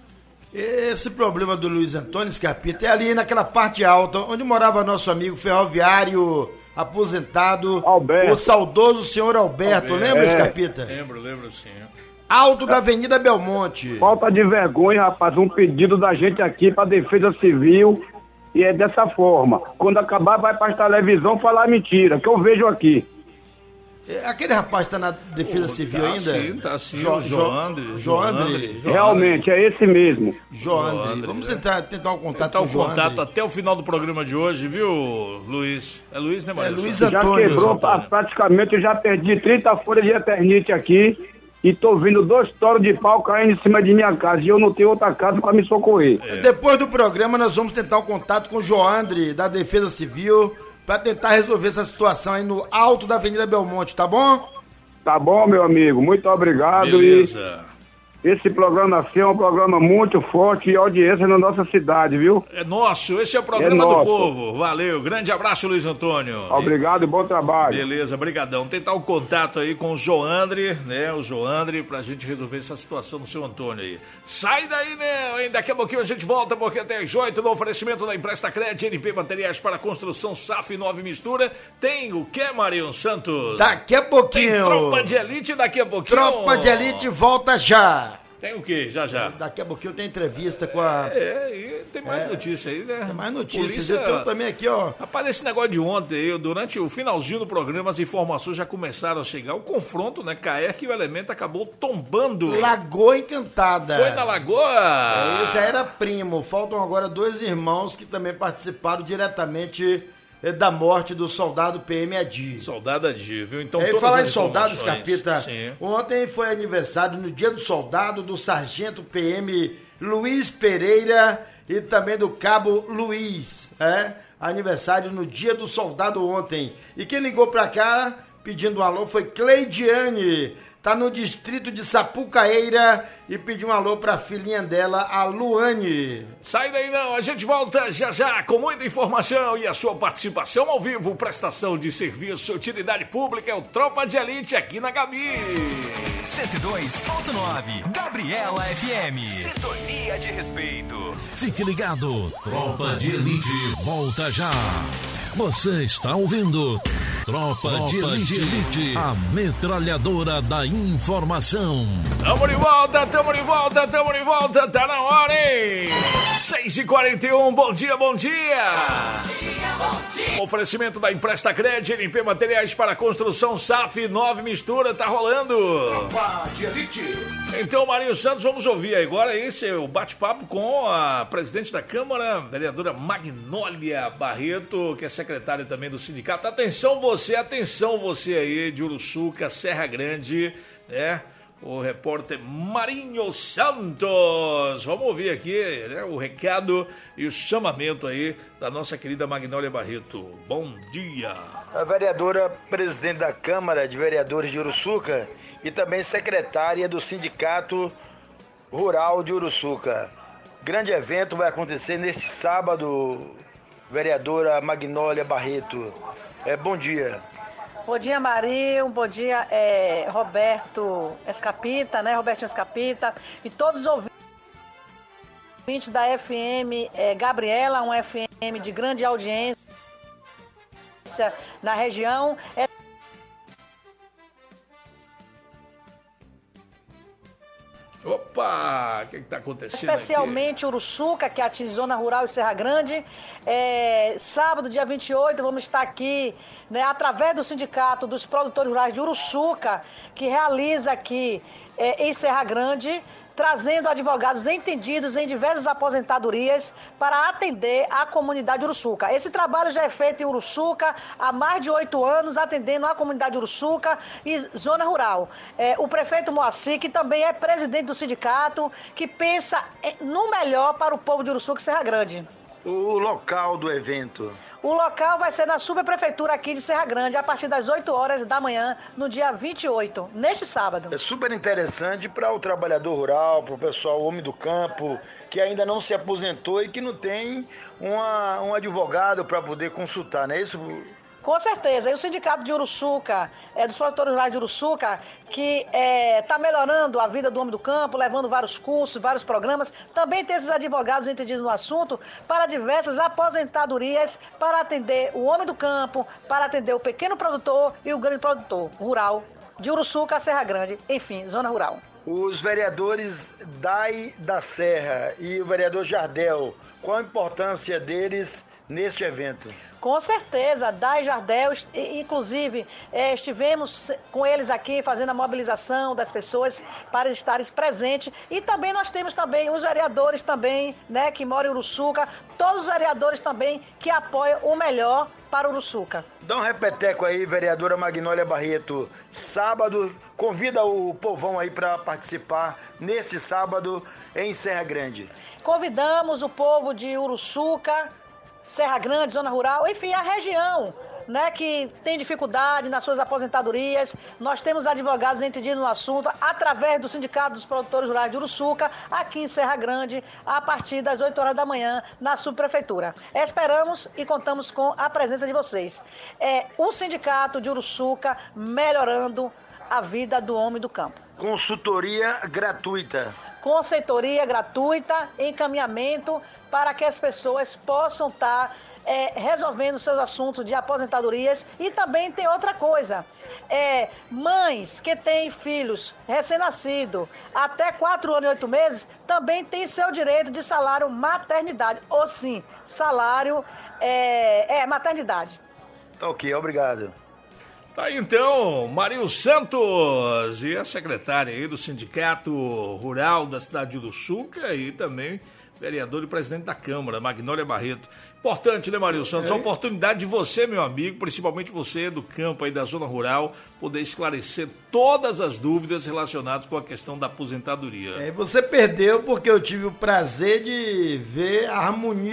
[SPEAKER 2] Esse problema do Luiz Antônio Scarpita é ali naquela parte alta, onde morava nosso amigo ferroviário aposentado,
[SPEAKER 7] Alberto.
[SPEAKER 2] O saudoso senhor Alberto. Lembra, Scarpita?
[SPEAKER 4] Lembro sim.
[SPEAKER 2] Alto da Avenida Belmonte.
[SPEAKER 7] Falta de vergonha, rapaz, um pedido da gente aqui para a Defesa Civil, e é dessa forma. Quando acabar, vai para a televisão falar mentira, que eu vejo aqui.
[SPEAKER 2] Aquele rapaz está na Defesa Civil ainda?
[SPEAKER 4] Tá sim, Joandre.
[SPEAKER 7] Realmente, é esse mesmo.
[SPEAKER 2] Joandre. Vamos tentar um contato com o
[SPEAKER 4] contato
[SPEAKER 2] Joandre.
[SPEAKER 4] até o final do programa de hoje, viu, Luiz? É Luiz, né, Maria?
[SPEAKER 2] Luiz
[SPEAKER 7] Já
[SPEAKER 2] Antônio.
[SPEAKER 7] quebrou, praticamente, eu já perdi 30 folhas de eternite aqui, e tô vendo 2 toros de pau caindo em cima de minha casa, e eu não tenho outra casa para me socorrer.
[SPEAKER 2] Depois do programa, nós vamos tentar um contato com o Joandre, da Defesa Civil, para tentar resolver essa situação aí no alto da Avenida Belmonte, tá bom?
[SPEAKER 7] Tá bom, meu amigo, muito obrigado.
[SPEAKER 4] Beleza.
[SPEAKER 7] E esse programa assim é um programa muito forte e audiência na nossa cidade, viu?
[SPEAKER 4] É nosso, esse é o programa do povo. Valeu, grande abraço, Luiz Antônio.
[SPEAKER 7] Obrigado e bom trabalho.
[SPEAKER 4] Beleza, brigadão. Tentar o contato aí com o Joandre, né? O Joandre, pra gente resolver essa situação do seu Antônio aí. Sai daí, né? Daqui a pouquinho a gente volta, porque até às 8 no oferecimento da Empresta Crédito, NP Materiais para Construção, SAF 9 Mistura. Tem o que, Marion Santos?
[SPEAKER 2] Daqui a pouquinho.
[SPEAKER 4] Tem Tropa de Elite daqui a pouquinho.
[SPEAKER 2] Tropa de Elite volta já.
[SPEAKER 4] Tem o quê? Já.
[SPEAKER 2] Daqui a pouquinho tem entrevista com a...
[SPEAKER 4] E tem mais notícia aí, né?
[SPEAKER 2] Tem mais notícias.
[SPEAKER 4] Polícia...
[SPEAKER 2] Eu tenho também aqui, ó.
[SPEAKER 4] Rapaz, esse negócio de ontem aí, durante o finalzinho do programa, as informações já começaram a chegar. O confronto, né? Caerque e o Elemento acabou tombando.
[SPEAKER 2] Lagoa Encantada.
[SPEAKER 4] Foi na Lagoa?
[SPEAKER 2] Esse era primo. Faltam agora 2 irmãos que também participaram diretamente da morte do soldado PM Adi.
[SPEAKER 4] Soldado Adi, viu? Então,
[SPEAKER 2] falar em soldados, Capita,
[SPEAKER 4] sim.
[SPEAKER 2] Ontem foi aniversário, no dia do soldado, do sargento PM Luiz Pereira e também do cabo Luiz, aniversário no dia do soldado ontem. E quem ligou pra cá pedindo um alô foi Cleidiane, tá no distrito de Sapucaeira e pediu um alô pra filhinha dela, a Luane.
[SPEAKER 4] Sai daí não, a gente volta já com muita informação e a sua participação ao vivo, prestação de serviço, utilidade pública, é o Tropa de Elite aqui na Gabi.
[SPEAKER 5] 102.9 Gabriela FM. Sintonia de respeito.
[SPEAKER 1] Fique ligado, Tropa de Elite volta já. Você está ouvindo Tropa de Elite, a metralhadora da informação.
[SPEAKER 4] Tamo de volta, tá na hora, hein? 6h41, bom dia. Oferecimento da Empresta Crédito, NP Materiais para Construção, SAF 9 Mistura, tá rolando.
[SPEAKER 2] Tropa de Elite.
[SPEAKER 4] Então, Marinho Santos, vamos ouvir agora o bate-papo com a presidente da Câmara, vereadora Magnólia Barreto, que é secretária também do sindicato. Atenção você aí de Uruçuca, Serra Grande, né? o repórter Marinho Santos. Vamos ouvir aqui, né, o recado e o chamamento aí da nossa querida Magnólia Barreto. Bom dia.
[SPEAKER 2] A vereadora presidente da Câmara de Vereadores de Uruçuca e também secretária do Sindicato Rural de Uruçuca. Grande evento vai acontecer neste sábado, vereadora Magnólia Barreto. Bom dia.
[SPEAKER 8] Bom dia, Marinho. Bom dia, Roberto Escapita, né? Robertinho Escapita e todos os ouvintes da FM Gabriela, um FM de grande audiência na região.
[SPEAKER 4] Opa, o que está acontecendo
[SPEAKER 8] especialmente
[SPEAKER 4] aqui?
[SPEAKER 8] Uruçuca, que atinge Zona Rural e Serra Grande. Sábado, dia 28, vamos estar aqui, né, através do Sindicato dos Produtores Rurais de Uruçuca, que realiza aqui em Serra Grande, trazendo advogados entendidos em diversas aposentadorias para atender a comunidade Uruçuca. Esse trabalho já é feito em Uruçuca há mais de 8 anos, atendendo a comunidade Uruçuca e Zona Rural. O prefeito Moacir, que também é presidente do sindicato, que pensa no melhor para o povo de Uruçuca e Serra Grande.
[SPEAKER 2] O local do evento?
[SPEAKER 8] O local vai ser na subprefeitura aqui de Serra Grande, a partir das 8 horas da manhã, no dia 28, neste sábado.
[SPEAKER 2] É super interessante para o trabalhador rural, para o pessoal, o homem do campo, que ainda não se aposentou e que não tem um advogado para poder consultar, não é isso?
[SPEAKER 8] Com certeza. E o Sindicato de Uruçuca, dos produtores rurais de Uruçuca, que está melhorando a vida do homem do campo, levando vários cursos, vários programas, também tem esses advogados entendidos no assunto para diversas aposentadorias, para atender o homem do campo, para atender o pequeno produtor e o grande produtor rural de Uruçuca a Serra Grande, enfim, zona rural.
[SPEAKER 2] Os vereadores Dai da Serra e o vereador Jardel, qual a importância deles neste evento?
[SPEAKER 8] Com certeza, Dai e Jardel, inclusive estivemos com eles aqui fazendo a mobilização das pessoas para estarem presentes, e também nós temos também os vereadores também, né, que moram em Uruçuca, todos os vereadores também que apoiam o melhor para Uruçuca.
[SPEAKER 2] Dá um repeteco aí, vereadora Magnólia Barreto. Sábado, convida o povão aí para participar neste sábado em Serra Grande.
[SPEAKER 8] Convidamos o povo de Uruçuca, Serra Grande, Zona Rural, enfim, a região, né, que tem dificuldade nas suas aposentadorias. Nós temos advogados entendidos no assunto através do Sindicato dos Produtores Rurais de Uruçuca, aqui em Serra Grande, a partir das 8 horas da manhã, na subprefeitura. Esperamos e contamos com a presença de vocês. O Sindicato de Uruçuca melhorando a vida do homem do campo.
[SPEAKER 2] Consultoria gratuita.
[SPEAKER 8] Consultoria gratuita, encaminhamento para que as pessoas possam estar resolvendo seus assuntos de aposentadorias. E também tem outra coisa, mães que têm filhos recém-nascidos até 4 anos e 8 meses também têm seu direito de salário maternidade, ou sim, salário maternidade.
[SPEAKER 2] Tá ok, obrigado.
[SPEAKER 4] Tá aí então, Marinho Santos e a secretária aí do Sindicato Rural da cidade de Uruçuca e também vereador e presidente da Câmara, Magnólia Barreto. Importante, né, Marinho Santos? A oportunidade de você, meu amigo, principalmente você do campo aí da zona rural, poder esclarecer todas as dúvidas relacionadas com a questão da aposentadoria.
[SPEAKER 2] Você perdeu porque eu tive o prazer de ver a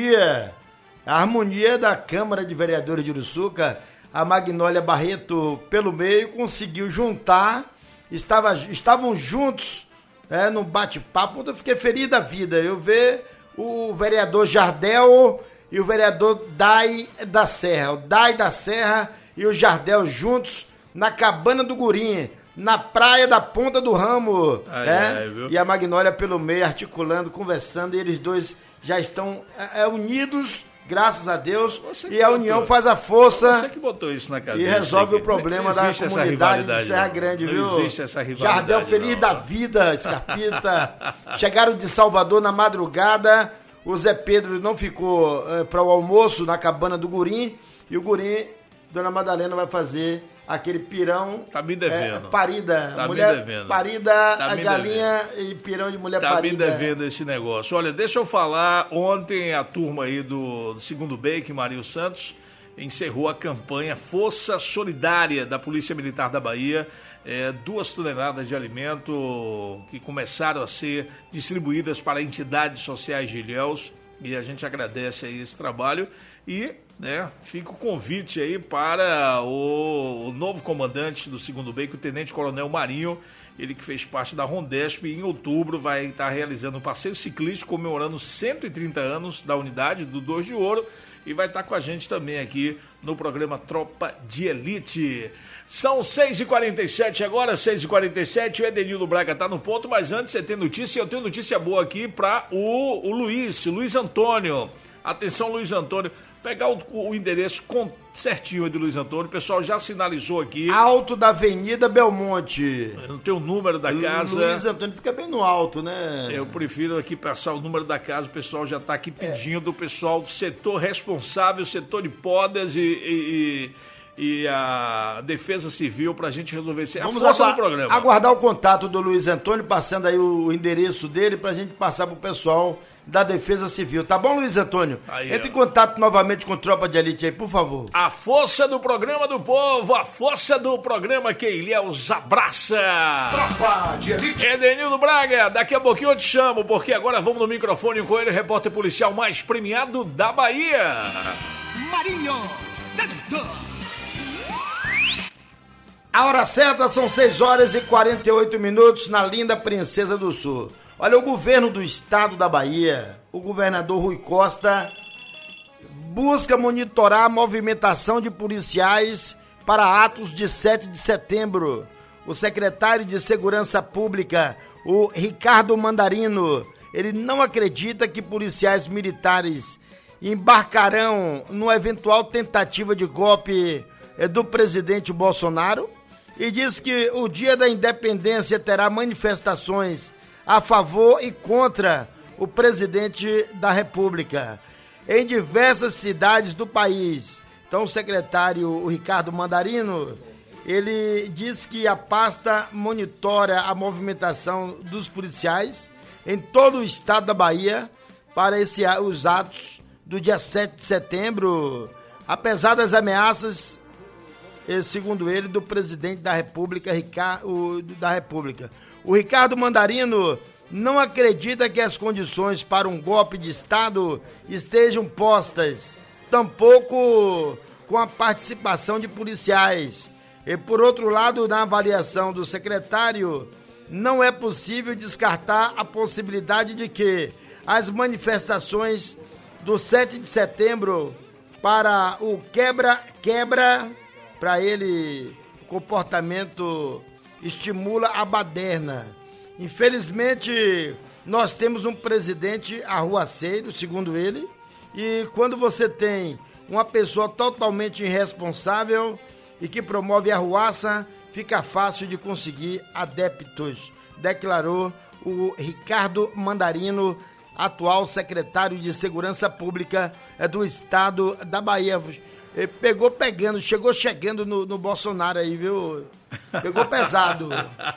[SPEAKER 2] harmonia da Câmara de Vereadores de Uruçuca. A Magnólia Barreto, pelo meio, conseguiu juntar, estavam juntos, no bate-papo. Eu fiquei feliz da vida. Eu ver o vereador Jardel e o vereador Dai da Serra. O Dai da Serra e o Jardel juntos na Cabana do Gurim, na praia da Ponta do Ramo. E a Magnólia pelo meio, articulando, conversando, e eles dois já estão unidos, graças a Deus, e a união faz a força.
[SPEAKER 4] Você que botou isso na cabeça.
[SPEAKER 2] E resolve o problema da comunidade de Serra Grande, viu?
[SPEAKER 4] Não existe essa rivalidade.
[SPEAKER 2] Jardel feliz da vida, Escapita. Chegaram de Salvador na madrugada. O Zé Pedro não ficou para o almoço na Cabana do Gurim. E o Gurim, Dona Madalena vai fazer aquele pirão.
[SPEAKER 4] Tá me devendo.
[SPEAKER 2] Parida.
[SPEAKER 4] Tá
[SPEAKER 2] mulher
[SPEAKER 4] me devendo.
[SPEAKER 2] Parida, a galinha e pirão de mulher
[SPEAKER 4] tá
[SPEAKER 2] parida.
[SPEAKER 4] Tá me devendo esse negócio. Olha, deixa eu falar. Ontem a turma aí do segundo Bake, Marinho Santos, encerrou a campanha Força Solidária da Polícia Militar da Bahia. 2 toneladas de alimento que começaram a ser distribuídas para entidades sociais de Ilhéus, e a gente agradece aí esse trabalho e fica o convite aí para o novo comandante do 2º BEI, o Tenente Coronel Marinho, ele que fez parte da Rondesp, e em outubro vai estar realizando um passeio ciclístico comemorando 130 anos da unidade do 2 de Ouro, e vai estar com a gente também aqui no programa Tropa de Elite. São 6h47 agora, 6h47, o Edenildo Braga está no ponto, mas antes você tem notícia, eu tenho notícia boa aqui para o Luiz Antônio. Atenção, Luiz Antônio, pegar o endereço certinho aí do Luiz Antônio, o pessoal já sinalizou aqui.
[SPEAKER 2] Alto da Avenida Belmonte.
[SPEAKER 4] Eu não tenho o número da casa.
[SPEAKER 2] Luiz Antônio fica bem no alto, né?
[SPEAKER 4] Eu prefiro aqui passar o número da casa, o pessoal já está aqui pedindo, o pessoal do setor responsável, setor de podas e a Defesa Civil para a gente resolver isso.
[SPEAKER 2] Vamos
[SPEAKER 4] a força do programa.
[SPEAKER 2] Aguardar o contato do Luiz Antônio, passando aí o endereço dele para a gente passar para o pessoal da Defesa Civil. Tá bom, Luiz Antônio?
[SPEAKER 4] Aí,
[SPEAKER 2] entre em contato novamente com Tropa de Elite aí, por favor.
[SPEAKER 4] A força do programa do povo, a força do programa que Ilhéus abraça.
[SPEAKER 2] Tropa de Elite.
[SPEAKER 4] Edenildo Braga, daqui a pouquinho eu te chamo, porque agora vamos no microfone com ele, repórter policial mais premiado da Bahia.
[SPEAKER 3] Marinho Santos.
[SPEAKER 2] A hora certa são 6h48 na linda Princesa do Sul. Olha, o governo do estado da Bahia, o governador Rui Costa, busca monitorar a movimentação de policiais para atos de 7 de setembro. O secretário de Segurança Pública, o Ricardo Mandarino, ele não acredita que policiais militares embarcarão numa eventual tentativa de golpe do presidente Bolsonaro e diz que o Dia da Independência terá manifestações a favor e contra o presidente da República em diversas cidades do país. Então, o secretário o Ricardo Mandarino, ele diz que a pasta monitora a movimentação dos policiais em todo o estado da Bahia para os atos do dia 7 de setembro, apesar das ameaças, segundo ele, do presidente da República, O Ricardo Mandarino não acredita que as condições para um golpe de Estado estejam postas, tampouco com a participação de policiais. E, por outro lado, na avaliação do secretário, não é possível descartar a possibilidade de que as manifestações do 7 de setembro para o quebra, para ele, o comportamento estimula a baderna. Infelizmente, nós temos um presidente arruaceiro, segundo ele, e quando você tem uma pessoa totalmente irresponsável e que promove a arruaça, fica fácil de conseguir adeptos, declarou o Ricardo Mandarino, atual secretário de Segurança Pública do estado da Bahia. Chegou chegando no Bolsonaro aí, viu? Pegou pesado.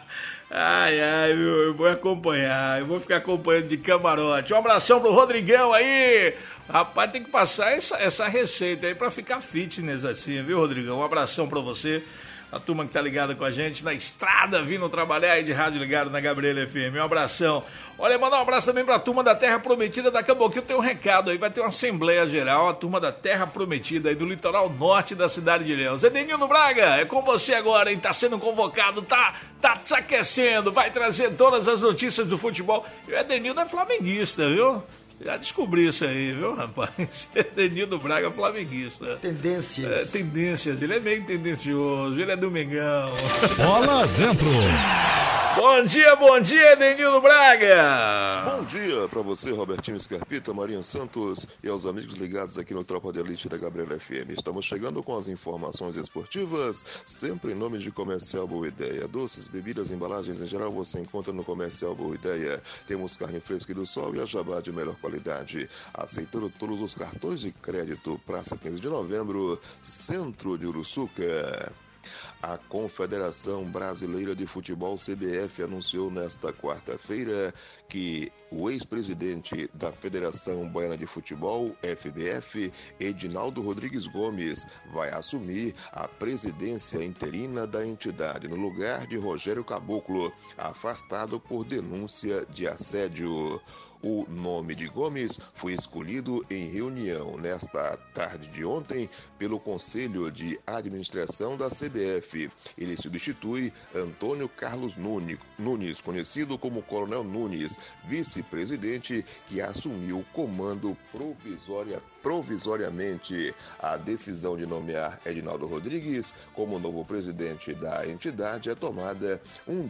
[SPEAKER 4] Eu vou acompanhar, eu vou ficar acompanhando de camarote. Um abração pro Rodrigão aí. Rapaz, tem que passar essa receita aí pra ficar fitness assim, viu, Rodrigão? Um abração pra você, a turma que tá ligada com a gente na estrada, vindo trabalhar aí de rádio ligado na Gabriela FM. Um abração. Olha, mandar um abraço também pra turma da Terra Prometida. Daqui a pouquinho tem um recado aí, vai ter uma Assembleia Geral, a turma da Terra Prometida aí do litoral norte da cidade de Ilhéus. Edenildo Braga, é com você agora, hein? Tá sendo convocado, tá se aquecendo, vai trazer todas as notícias do futebol. E o Edenildo é flamenguista, viu? Já descobri isso aí, viu, rapaz? Edenildo Braga é flamenguista.
[SPEAKER 2] Tendências.
[SPEAKER 4] Tendências, ele é meio tendencioso, ele é do Mengão.
[SPEAKER 1] Bola dentro.
[SPEAKER 4] Bom dia, Edenildo Braga.
[SPEAKER 9] Bom dia pra você, Robertinho Scarpita, Marinho Santos e aos amigos ligados aqui no Tropa de Elite da Gabriela FM. Estamos chegando com as informações esportivas, sempre em nome de Comercial Boa Ideia. Doces, bebidas, embalagens em geral você encontra no Comercial Boa Ideia. Temos carne fresca e do sol e a jabá de melhor qualidade. Aceitando todos os cartões de crédito. Praça 15 de Novembro, Centro de Uruçuca. A Confederação Brasileira de Futebol, CBF, anunciou nesta quarta-feira que o ex-presidente da Federação Baiana de Futebol, FBF, Edinaldo Rodrigues Gomes, vai assumir a presidência interina da entidade, no lugar de Rogério Caboclo, afastado por denúncia de assédio. O nome de Gomes foi escolhido em reunião nesta tarde de ontem pelo Conselho de Administração da CBF. Ele substitui Antônio Carlos Nunes, conhecido como Coronel Nunes, vice-presidente que assumiu o comando provisoriamente. A decisão de nomear Edinaldo Rodrigues como novo presidente da entidade é tomada um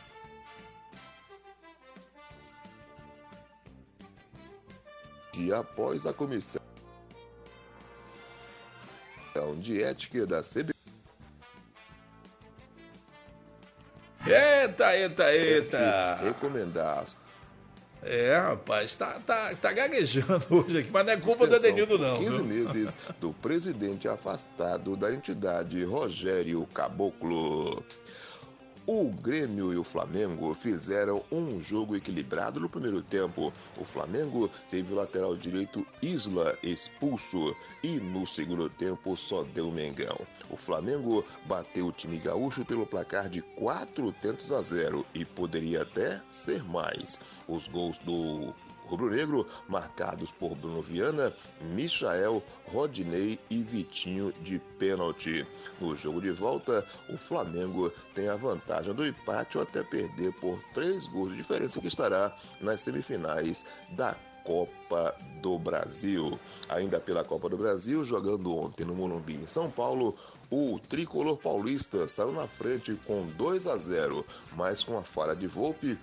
[SPEAKER 9] dia após a Comissão de Ética da CBF
[SPEAKER 4] Eita!
[SPEAKER 9] recomendar.
[SPEAKER 4] Rapaz, tá gaguejando hoje aqui, mas não é culpa do Edenildo, não.
[SPEAKER 9] 15 meses do presidente afastado da entidade, Rogério Caboclo. O Grêmio e o Flamengo fizeram um jogo equilibrado no primeiro tempo. O Flamengo teve o lateral direito Isla expulso e no segundo tempo só deu Mengão. O Flamengo bateu o time gaúcho pelo placar de 4-0 e poderia até ser mais. Os gols do rubro-negro, marcados por Bruno Viana, Michael, Rodinei e Vitinho de pênalti. No jogo de volta, o Flamengo tem a vantagem do empate ou até perder por 3 gols de diferença, que estará nas semifinais da Copa do Brasil. Ainda pela Copa do Brasil, jogando ontem no Morumbi, em São Paulo, o tricolor paulista saiu na frente com 2-0, mas com a falha de Volpi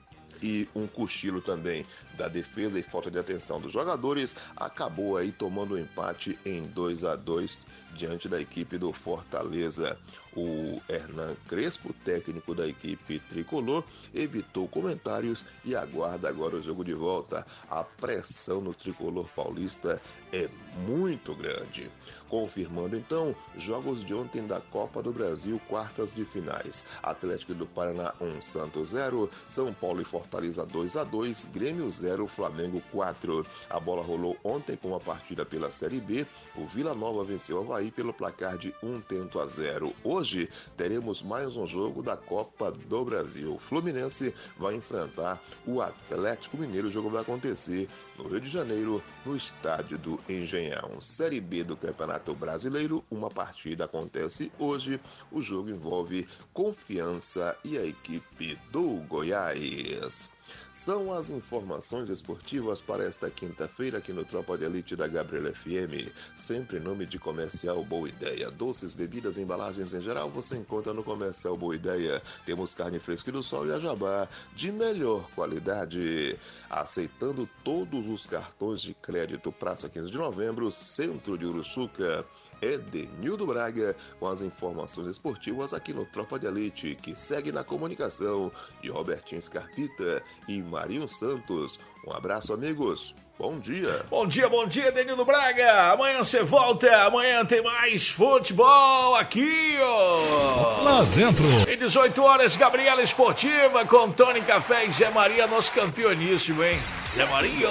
[SPEAKER 9] e um cochilo também da defesa e falta de atenção dos jogadores, acabou aí tomando um empate em 2-2 diante da equipe do Fortaleza. O Hernan Crespo, técnico da equipe tricolor, evitou comentários e aguarda agora o jogo de volta. A pressão no tricolor paulista é muito grande. Confirmando então, jogos de ontem da Copa do Brasil, quartas de finais. Atlético do Paraná 1, Santos 0, São Paulo e Fortaleza 2-2, Grêmio 0, Flamengo 4. A bola rolou ontem com a partida pela Série B. O Vila Nova venceu o Avaí pelo placar de 1-0. Hoje teremos mais um jogo da Copa do Brasil. O Fluminense vai enfrentar o Atlético Mineiro. O jogo vai acontecer no Rio de Janeiro, no estádio do Engenhão. Série B do Campeonato Brasileiro, uma partida acontece hoje. O jogo envolve Confiança e a equipe do Goiás. São as informações esportivas para esta quinta-feira aqui no Tropa de Elite da Gabriela FM. Sempre em nome de Comercial Boa Ideia. Doces, bebidas, embalagens em geral você encontra no Comercial Boa Ideia. Temos carne fresca do sol e a jabá de melhor qualidade. Aceitando todos os cartões de crédito. Praça 15 de Novembro, Centro de Uruçuca. Edenildo Braga com as informações esportivas aqui no Tropa de Elite, que segue na comunicação de Robertinho Scarpita e Marinho Santos. Um abraço, amigos. Bom dia.
[SPEAKER 4] Bom dia, Edenildo Braga. Amanhã você volta. Amanhã tem mais futebol aqui, ó.
[SPEAKER 1] Lá dentro.
[SPEAKER 4] Em 18 horas, Gabriela Esportiva com Tony Café e Zé Maria, nosso campeoníssimo, hein? Zé Maria.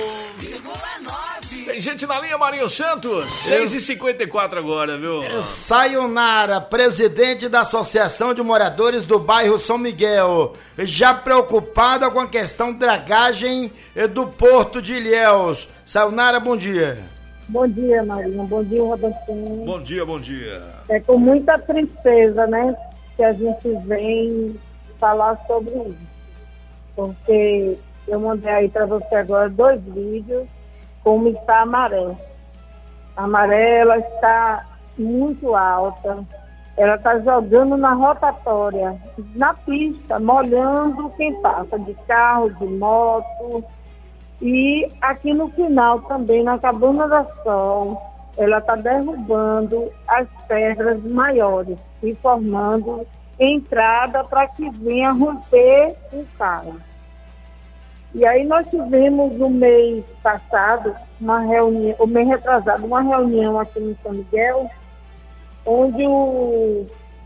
[SPEAKER 4] Tem gente na linha, Marinho Santos. 6h54 agora, viu?
[SPEAKER 2] Sayonara, presidente da Associação de Moradores do bairro São Miguel, já preocupada com a questão de dragagem do Porto de Ilhéus. Sayonara, bom dia.
[SPEAKER 10] Bom dia, Marinho. Bom dia, Robertinho.
[SPEAKER 4] Bom dia.
[SPEAKER 10] É com muita tristeza, né, que a gente vem falar sobre isso. Porque eu mandei aí para você agora 2 vídeos como está a maré. A maré, ela está muito alta. Ela está jogando na rotatória, na pista, molhando quem passa de carro, de moto. E aqui no final também, na Cabana da Sol, ela está derrubando as pedras maiores e formando entrada para que venha romper o carro. E aí nós tivemos no mês passado, uma reunião, o mês retrasado, uma reunião aqui no São Miguel, onde o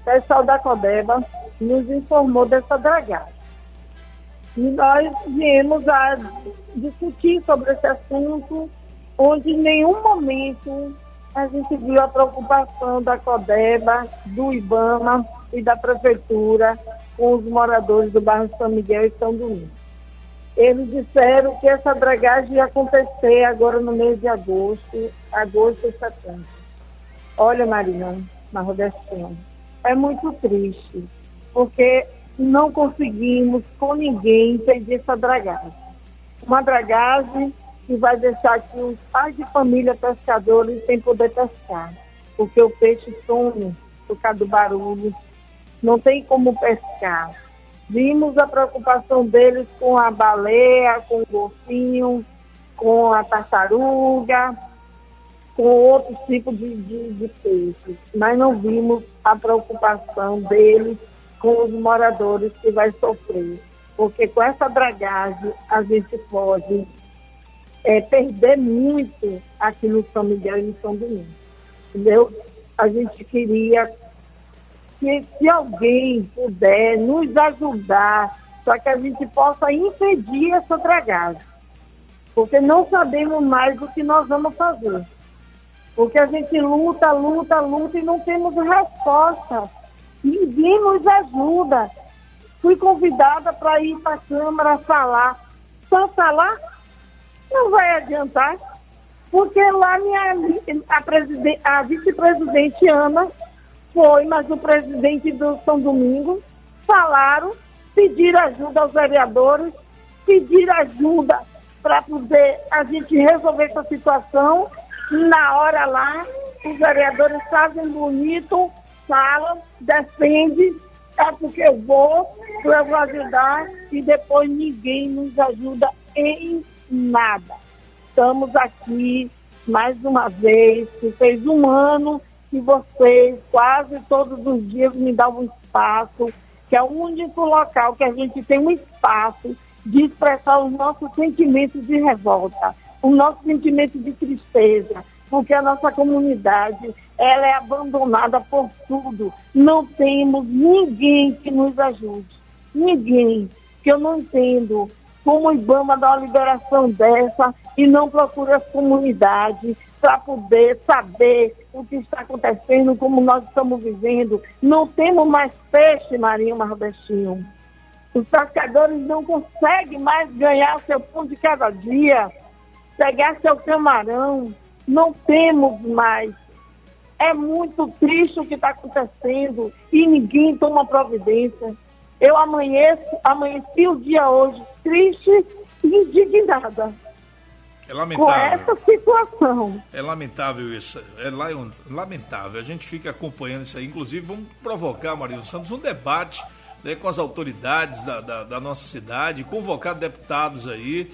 [SPEAKER 10] pessoal da Codeba nos informou dessa dragagem. E nós viemos a discutir sobre esse assunto, onde em nenhum momento a gente viu a preocupação da Codeba, do IBAMA e da Prefeitura com os moradores do bairro São Miguel e São Domingos. Eles disseram que essa dragagem ia acontecer agora no mês de agosto e setembro. Olha, Marinho, na Nordestina, é muito triste, porque não conseguimos com ninguém impedir essa dragagem. Uma dragagem que vai deixar que os pais de família pescadores sem poder pescar, porque o peixe some por causa do barulho, não tem como pescar. Vimos a preocupação deles com a baleia, com o golfinho, com a tartaruga, com outros tipos de peixes, mas não vimos a preocupação deles com os moradores que vai sofrer, porque com essa dragagem a gente pode perder muito aqui no São Miguel e no São Domingos. Entendeu? A gente queria que se alguém puder nos ajudar para que a gente possa impedir essa dragagem, porque não sabemos mais o que nós vamos fazer. Porque a gente luta e não temos resposta. Ninguém nos ajuda. Fui convidada para ir para a Câmara falar. Só falar não vai adiantar, porque lá a vice-presidente Ana foi, mas o presidente do São Domingos falaram, pediram ajuda aos vereadores, pediram ajuda para poder a gente resolver essa situação. Na hora lá, os vereadores fazem bonito, falam, defendem, porque eu vou ajudar, e depois ninguém nos ajuda em nada. Estamos aqui mais uma vez, que fez um ano que vocês quase todos os dias me dão um espaço, que é o único local que a gente tem um espaço de expressar os nossos sentimentos de revolta, o nosso sentimento de tristeza, porque a nossa comunidade, ela é abandonada por tudo. Não temos ninguém que nos ajude. Ninguém. Que eu não entendo como o IBAMA dá uma liberação dessa e não procura as comunidades para poder saber o que está acontecendo, como nós estamos vivendo. Não temos mais peixe, Marinho Nordestino. Os pescadores não conseguem mais ganhar seu pão de cada dia, pegar seu camarão. Não temos mais. É muito triste o que está acontecendo e ninguém toma providência. Eu amanheci o dia hoje triste e indignada.
[SPEAKER 4] É lamentável.
[SPEAKER 10] Com essa situação.
[SPEAKER 4] É lamentável isso. É lamentável. A gente fica acompanhando isso aí. Inclusive, vamos provocar, Marinho Santos, um debate, né, com as autoridades da nossa cidade, convocar deputados aí.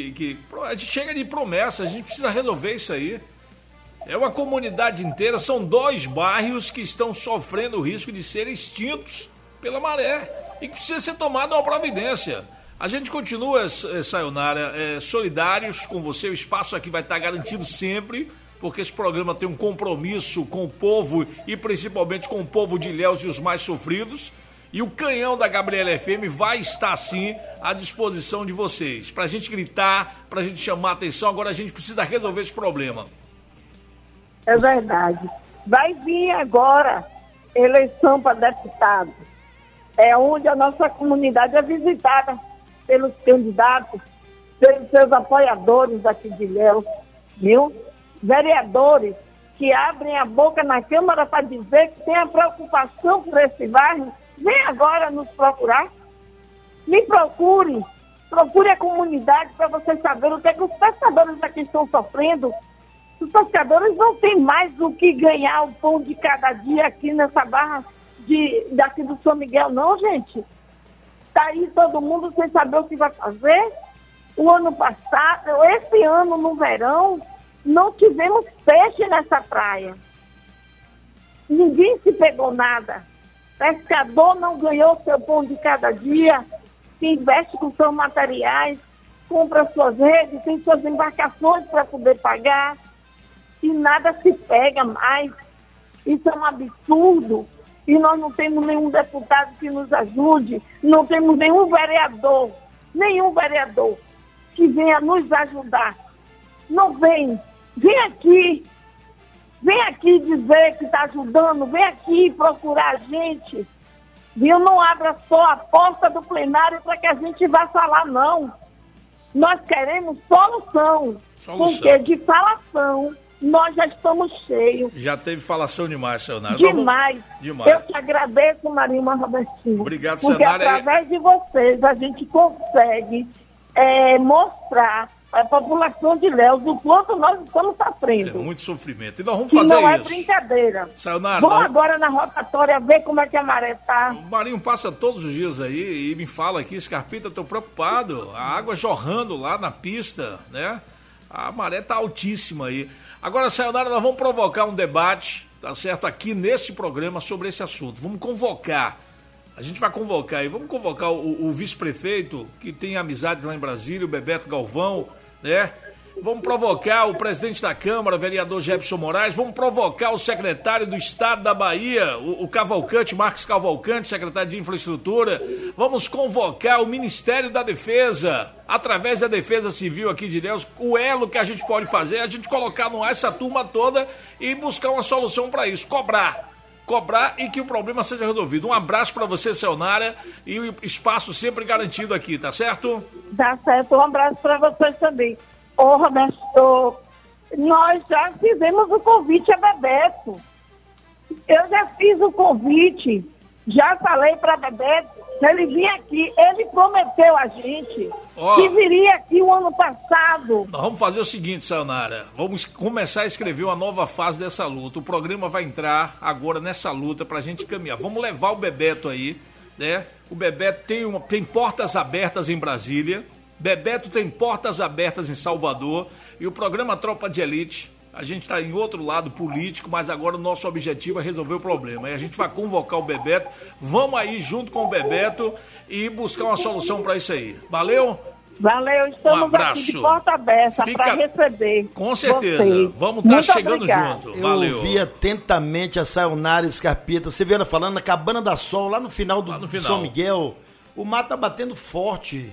[SPEAKER 4] A gente chega de promessa, a gente precisa resolver isso aí. É uma comunidade inteira, são 2 bairros que estão sofrendo o risco de serem extintos pela maré e que precisa ser tomada uma providência. A gente continua, Sayonara, solidários com você, o espaço aqui vai estar garantido sempre, porque esse programa tem um compromisso com o povo e principalmente com o povo de Ilhéus e os mais sofridos. E o canhão da Gabriela FM vai estar, sim, à disposição de vocês. Pra gente gritar, pra gente chamar a atenção. Agora a gente precisa resolver esse problema.
[SPEAKER 10] É verdade. Vai vir agora eleição para deputado. É onde a nossa comunidade é visitada pelos candidatos, pelos seus apoiadores aqui de Ilhéus, viu? Vereadores que abrem a boca na Câmara para dizer que tem a preocupação por esse bairro. Vem agora nos procurar. Me procure a comunidade para vocês saberem o que é que os pescadores aqui estão sofrendo. Os pescadores não têm mais o que ganhar o pão de cada dia aqui nessa barra daqui do São Miguel, não, gente. Está aí todo mundo sem saber o que vai fazer. O ano passado, esse ano no verão, não tivemos peixe nessa praia. Ninguém se pegou nada. Pescador não ganhou seu pão de cada dia, que investe com seus materiais, compra suas redes, tem suas embarcações para poder pagar, e nada se pega mais. Isso é um absurdo. e nós não temos nenhum deputado que nos ajude, não temos nenhum vereador que venha nos ajudar. Não vem aqui dizer que está ajudando, vem aqui procurar a gente, viu? Não abra só a porta do plenário para que a gente vá falar, não. Nós queremos solução. Porque de falação nós já estamos cheios.
[SPEAKER 4] Já teve falação demais, Sayonara.
[SPEAKER 10] Demais. Eu te agradeço, Marinho Robertinho.
[SPEAKER 4] Obrigado,
[SPEAKER 10] porque
[SPEAKER 4] Sayonara.
[SPEAKER 10] Através de vocês a gente consegue mostrar à população de Ilhéus o quanto nós estamos sofrendo.
[SPEAKER 4] Muito sofrimento. E nós vamos fazer isso.
[SPEAKER 10] Não é brincadeira.
[SPEAKER 4] Sayonara,
[SPEAKER 10] vamos agora na rotatória ver como é que a maré tá.
[SPEAKER 4] O Marinho passa todos os dias aí e me fala aqui, Scarpita, tô preocupado. A água jorrando lá na pista, né? A maré tá altíssima aí. Agora, Sayonara, nós vamos provocar um debate, tá certo? Aqui nesse programa sobre esse assunto. Vamos convocar. A gente vai convocar aí. Vamos convocar o vice-prefeito, que tem amizades lá em Brasília, o Bebeto Galvão, né? Vamos provocar o presidente da Câmara, o vereador Jefferson Moraes. Vamos provocar o secretário do Estado da Bahia, o Cavalcante, Marcos Cavalcante, secretário de Infraestrutura. Vamos convocar o Ministério da Defesa, através da Defesa Civil aqui de Ilhéus. O elo que a gente pode fazer é a gente colocar no ar essa turma toda e buscar uma solução para isso. Cobrar e que o problema seja resolvido. Um abraço para você, Sayonara, e o espaço sempre garantido aqui, tá certo?
[SPEAKER 10] Tá certo. Um abraço para vocês também. Ô, Roberto, nós já fizemos o convite a Bebeto. Eu já fiz o convite, já falei para Bebeto, ele vinha aqui, ele prometeu a gente que viria aqui o ano passado.
[SPEAKER 4] Nós vamos fazer o seguinte, Sayonara, vamos começar a escrever uma nova fase dessa luta. O programa vai entrar agora nessa luta pra gente caminhar. Vamos levar o Bebeto aí, né? O Bebeto tem portas abertas em Brasília. Bebeto tem portas abertas em Salvador e o programa Tropa de Elite, a gente está em outro lado político, mas agora o nosso objetivo é resolver o problema. E a gente vai convocar o Bebeto, vamos aí junto com o Bebeto e buscar uma solução para isso aí. Valeu?
[SPEAKER 10] Valeu, estamos aqui de porta aberta para receber.
[SPEAKER 4] Com certeza,
[SPEAKER 10] vocês.
[SPEAKER 4] Vamos estar chegando junto. Valeu.
[SPEAKER 2] Eu ouvi atentamente a Sayonara Scarpita, você viu ela falando na Cabana da Sol, lá no final do São Miguel, o mar tá batendo forte.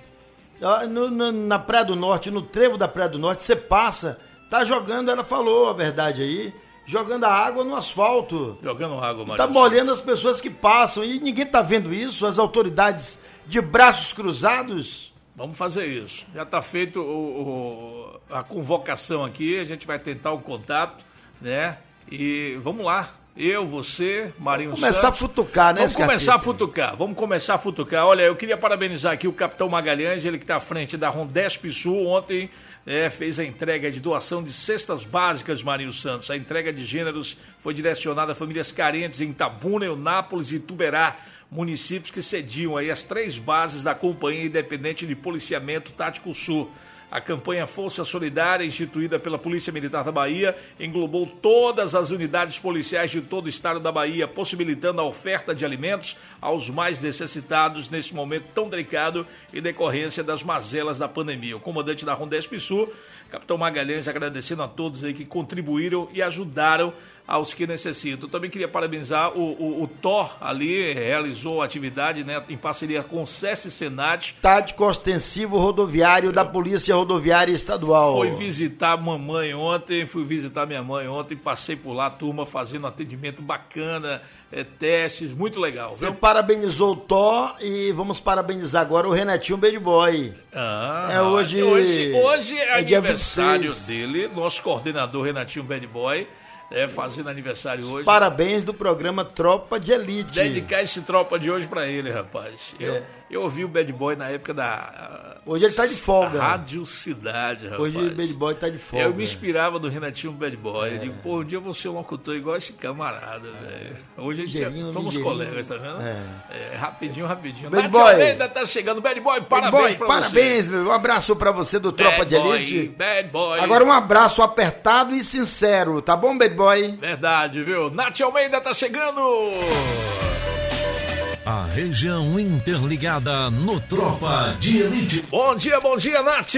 [SPEAKER 2] Na Praia do Norte, no trevo da Praia do Norte, você passa, tá jogando, ela falou a verdade aí, jogando a água no asfalto.
[SPEAKER 4] Jogando água, Maria.
[SPEAKER 2] Tá molhando as pessoas que passam e ninguém tá vendo isso, as autoridades de braços cruzados.
[SPEAKER 4] Vamos fazer isso. Já tá feito a convocação aqui, a gente vai tentar o contato, né? E vamos lá. Eu, você, Marinho Santos.
[SPEAKER 2] Começar a futucar, né,
[SPEAKER 4] Vamos começar a futucar. Olha, eu queria parabenizar aqui o Capitão Magalhães, ele que está à frente da Rondesp Sul. Ontem fez a entrega de doação de cestas básicas, Marinho Santos. A entrega de gêneros foi direcionada a famílias carentes em Itabuna, Eunápolis e Ituberá, municípios que cediam aí as 3 bases da Companhia Independente de Policiamento Tático Sul. A campanha Força Solidária, instituída pela Polícia Militar da Bahia, englobou todas as unidades policiais de todo o estado da Bahia, possibilitando a oferta de alimentos aos mais necessitados nesse momento tão delicado e decorrência das mazelas da pandemia. O comandante da Rondesp Sul, Capitão Magalhães, agradecendo a todos aí que contribuíram e ajudaram aos que necessitam. Eu também queria parabenizar o Thor ali, realizou a atividade, né, em parceria com o SESC Senat.
[SPEAKER 2] Tático Ostensivo Rodoviário da Polícia Rodoviária Estadual.
[SPEAKER 4] Fui visitar minha mãe ontem, passei por lá, turma fazendo atendimento bacana, testes, muito legal.
[SPEAKER 2] Você parabenizou o Thor e vamos parabenizar agora o Renatinho Bad Boy.
[SPEAKER 4] Hoje é aniversário dele, nosso coordenador Renatinho Bad Boy. Fazendo aniversário hoje.
[SPEAKER 2] Parabéns do programa Tropa de Elite.
[SPEAKER 4] Dedicar esse Tropa de hoje pra ele, rapaz. Eu ouvi o Bad Boy na época da...
[SPEAKER 2] Hoje ele tá de folga.
[SPEAKER 4] Rádio Cidade, rapaz.
[SPEAKER 2] Hoje o Bad Boy tá de folga.
[SPEAKER 4] Eu me inspirava no Renatinho Bad Boy. Eu digo, um dia eu vou ser um locutor igual esse camarada, velho. Hoje a gente somos colegas, tá vendo? Rapidinho.
[SPEAKER 2] Bad Boy
[SPEAKER 4] ainda tá chegando. Bad Boy, parabéns pra
[SPEAKER 2] parabéns,
[SPEAKER 4] você.
[SPEAKER 2] Um abraço pra você do Tropa de Elite.
[SPEAKER 4] Bad Boy.
[SPEAKER 2] Agora um abraço apertado e sincero, tá bom, Bad Boy?
[SPEAKER 4] Verdade, viu? Nath Almeida tá chegando.
[SPEAKER 1] A região interligada no Tropa de Elite.
[SPEAKER 4] Bom dia, Nath!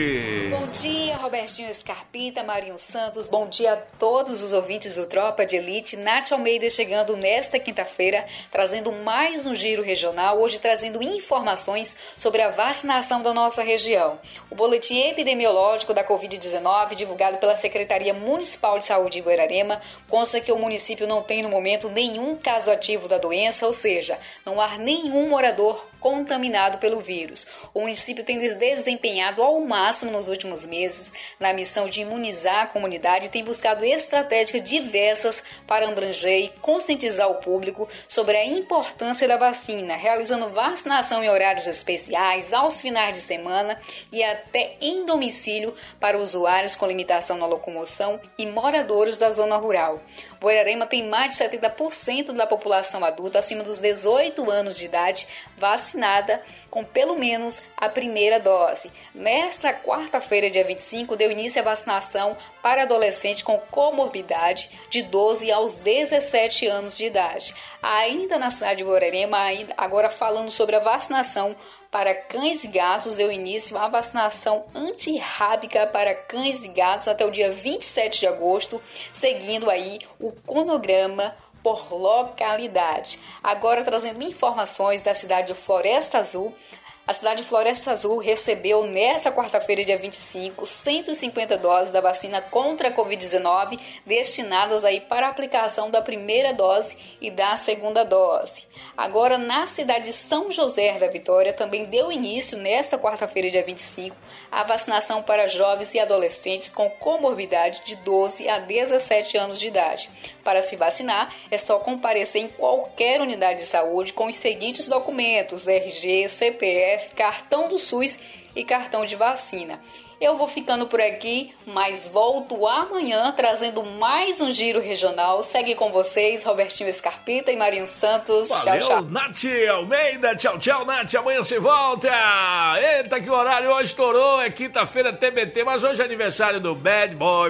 [SPEAKER 11] Bom dia, Robertinho Scarpita, Marinho Santos. Bom dia a todos os ouvintes do Tropa de Elite. Nath Almeida chegando nesta quinta-feira, trazendo mais um giro regional, hoje trazendo informações sobre a vacinação da nossa região. O boletim epidemiológico da Covid-19, divulgado pela Secretaria Municipal de Saúde de Guararema, consta que o município não tem no momento nenhum caso ativo da doença, ou seja, não há nenhum morador contaminado pelo vírus. O município tem desempenhado ao máximo nos últimos meses na missão de imunizar a comunidade e tem buscado estratégias diversas para abranger e conscientizar o público sobre a importância da vacina, realizando vacinação em horários especiais, aos finais de semana e até em domicílio para usuários com limitação na locomoção e moradores da zona rural. Guararema tem mais de 70% da população adulta acima dos 18 anos de idade vacinada com pelo menos a primeira dose. Nesta quarta-feira, dia 25, deu início a vacinação para adolescentes com comorbidade de 12 aos 17 anos de idade. Ainda na cidade de Guararema, agora falando sobre a vacinação para cães e gatos, deu início à vacinação antirrábica para cães e gatos até o dia 27 de agosto, seguindo aí o cronograma por localidade. Agora trazendo informações da cidade de Floresta Azul. A cidade de Floresta Azul recebeu nesta quarta-feira, dia 25, 150 doses da vacina contra a Covid-19 destinadas aí para a aplicação da primeira dose e da segunda dose. Agora, na cidade de São José da Vitória, também deu início nesta quarta-feira, dia 25, a vacinação para jovens e adolescentes com comorbidade de 12 a 17 anos de idade. Para se vacinar, é só comparecer em qualquer unidade de saúde com os seguintes documentos: RG, CPF, cartão do SUS e cartão de vacina. Eu vou ficando por aqui, mas volto amanhã trazendo mais um giro regional. Segue com vocês, Robertinho Scarpita e Marinho Santos.
[SPEAKER 4] Valeu,
[SPEAKER 11] tchau, tchau.
[SPEAKER 4] Nath Almeida, tchau, Nath. Amanhã você volta. Eita, que o horário hoje estourou. É quinta-feira TBT, mas hoje é aniversário do Bad Boy.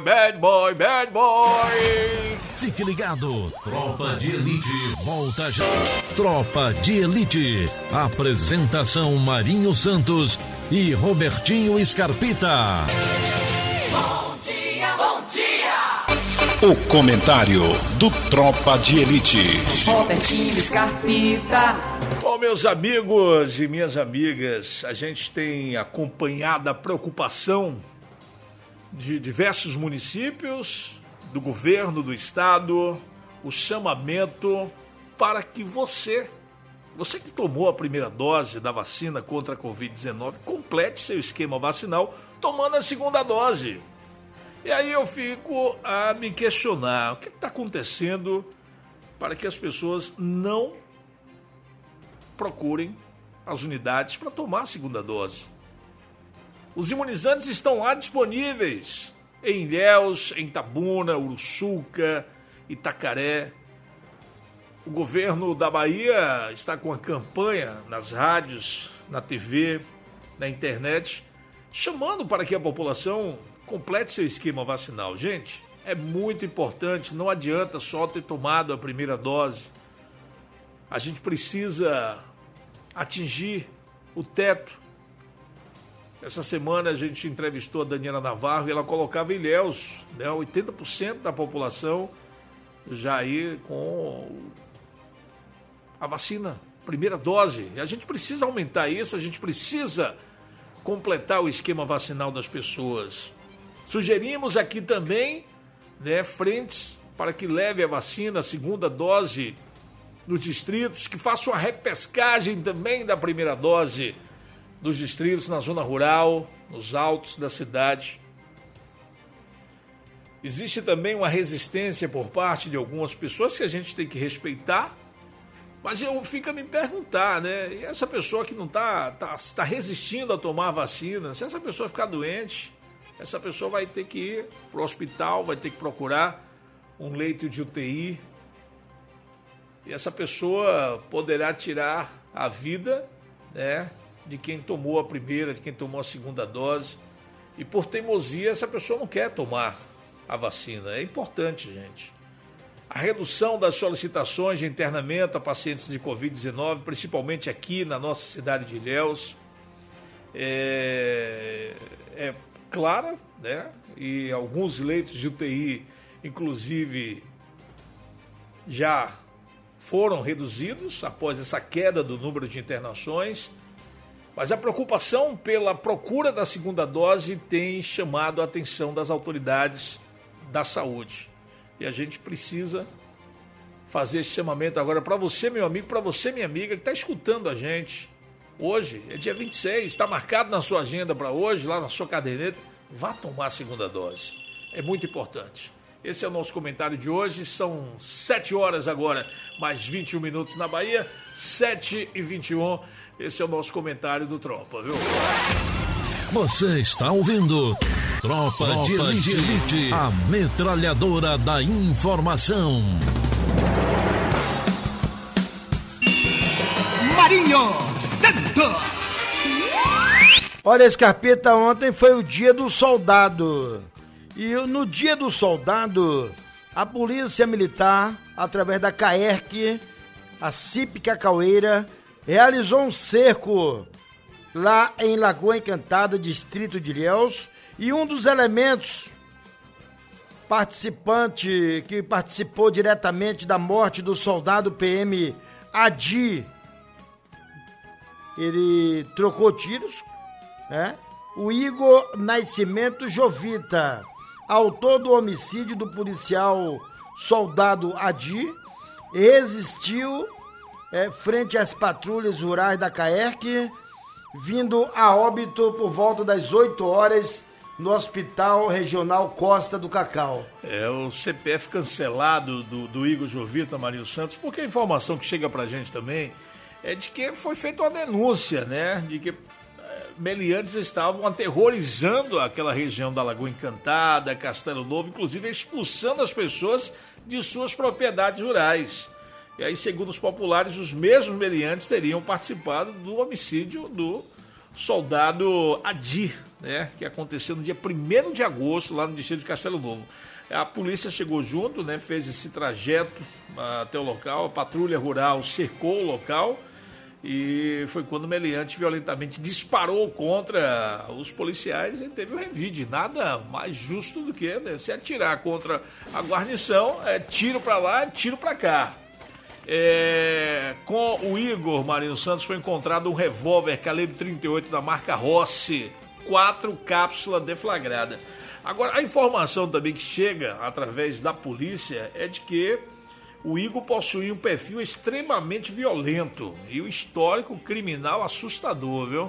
[SPEAKER 1] Fique ligado, Tropa de Elite volta já. Tropa de Elite, apresentação Marinho Santos e Robertinho Scarpita.
[SPEAKER 3] Bom dia!
[SPEAKER 12] O comentário do Tropa de Elite.
[SPEAKER 11] Robertinho Scarpita.
[SPEAKER 4] Bom, meus amigos e minhas amigas, a gente tem acompanhado a preocupação de diversos municípios, do governo do estado, o chamamento para que você que tomou a primeira dose da vacina contra a Covid-19, complete seu esquema vacinal tomando a segunda dose. E aí eu fico a me questionar, o que está acontecendo para que as pessoas não procurem as unidades para tomar a segunda dose? Os imunizantes estão lá disponíveis, em Ilhéus, em Itabuna, Uruçuca, Itacaré. O governo da Bahia está com a campanha nas rádios, na TV, na internet, chamando para que a população complete seu esquema vacinal. Gente, é muito importante, não adianta só ter tomado a primeira dose. A gente precisa atingir o teto. Essa semana a gente entrevistou a Daniela Navarro e ela colocava em Ilhéus, né, 80% da população já aí com a vacina, primeira dose. E a gente precisa aumentar isso, a gente precisa completar o esquema vacinal das pessoas. Sugerimos aqui também, né, frentes para que leve a vacina, a segunda dose nos distritos, que façam a repescagem também da primeira dose dos distritos na zona rural, nos altos da cidade. Existe também uma resistência por parte de algumas pessoas que a gente tem que respeitar, mas eu fico a me perguntar, né? E essa pessoa que não está resistindo a tomar a vacina, se essa pessoa ficar doente, essa pessoa vai ter que ir para o hospital, vai ter que procurar um leito de UTI, e essa pessoa poderá tirar a vida, né, de quem tomou a primeira, de quem tomou a segunda dose, e por teimosia essa pessoa não quer tomar a vacina. É importante, gente. a redução das solicitações de internamento a pacientes de Covid-19, principalmente aqui na nossa cidade de Ilhéus, é clara, né? E alguns leitos de UTI, inclusive, já foram reduzidos após essa queda do número de internações, mas a preocupação pela procura da segunda dose tem chamado a atenção das autoridades da saúde. E a gente precisa fazer esse chamamento agora para você, meu amigo, para você, minha amiga, que está escutando a gente. Hoje é dia 26, está marcado na sua agenda para hoje, lá na sua caderneta, vá tomar a segunda dose. É muito importante. Esse é o nosso comentário de hoje, são 7 horas agora, mais 21 minutos na Bahia, 7h21, esse é o nosso comentário do Tropa, viu?
[SPEAKER 1] Você está ouvindo Tropa de Elite, a metralhadora da informação.
[SPEAKER 2] Marinho Santos. Olha, Scarpeta, ontem foi o dia do soldado. E no dia do soldado, a Polícia Militar, através da CAERC, a CIP Cacaueira, realizou um cerco lá em Lagoa Encantada, distrito de Ilhéus, e um dos elementos que participou diretamente da morte do soldado PM Adi, ele trocou tiros, né? O Igor Nascimento Jovita, autor do homicídio do policial soldado Adi, resistiu frente às patrulhas rurais da CAERC, vindo a óbito por volta das 8 horas no Hospital Regional Costa do Cacau.
[SPEAKER 4] É o CPF cancelado do Igor Jovita, Marinho Santos, porque a informação que chega pra gente também é de que foi feita uma denúncia, né? De que meliantes estavam aterrorizando aquela região da Lagoa Encantada, Castelo Novo, inclusive expulsando as pessoas de suas propriedades rurais. E aí, segundo os populares, os mesmos meliantes teriam participado do homicídio do soldado Adi, né? Que aconteceu no dia 1º de agosto, lá no distrito de Castelo Novo. A polícia chegou junto, né? Fez esse trajeto até o local, a patrulha rural cercou o local, e foi quando o meliante violentamente disparou contra os policiais e teve um revide. Nada mais justo do que, né, se atirar contra a guarnição, tiro para lá, tiro para cá. Com o Igor Marinho Santos foi encontrado um revólver calibre 38 da marca Rossi, 4 cápsulas deflagradas. Agora, a informação também que chega através da polícia é de que o Igor possuía um perfil extremamente violento e um histórico criminal assustador, viu?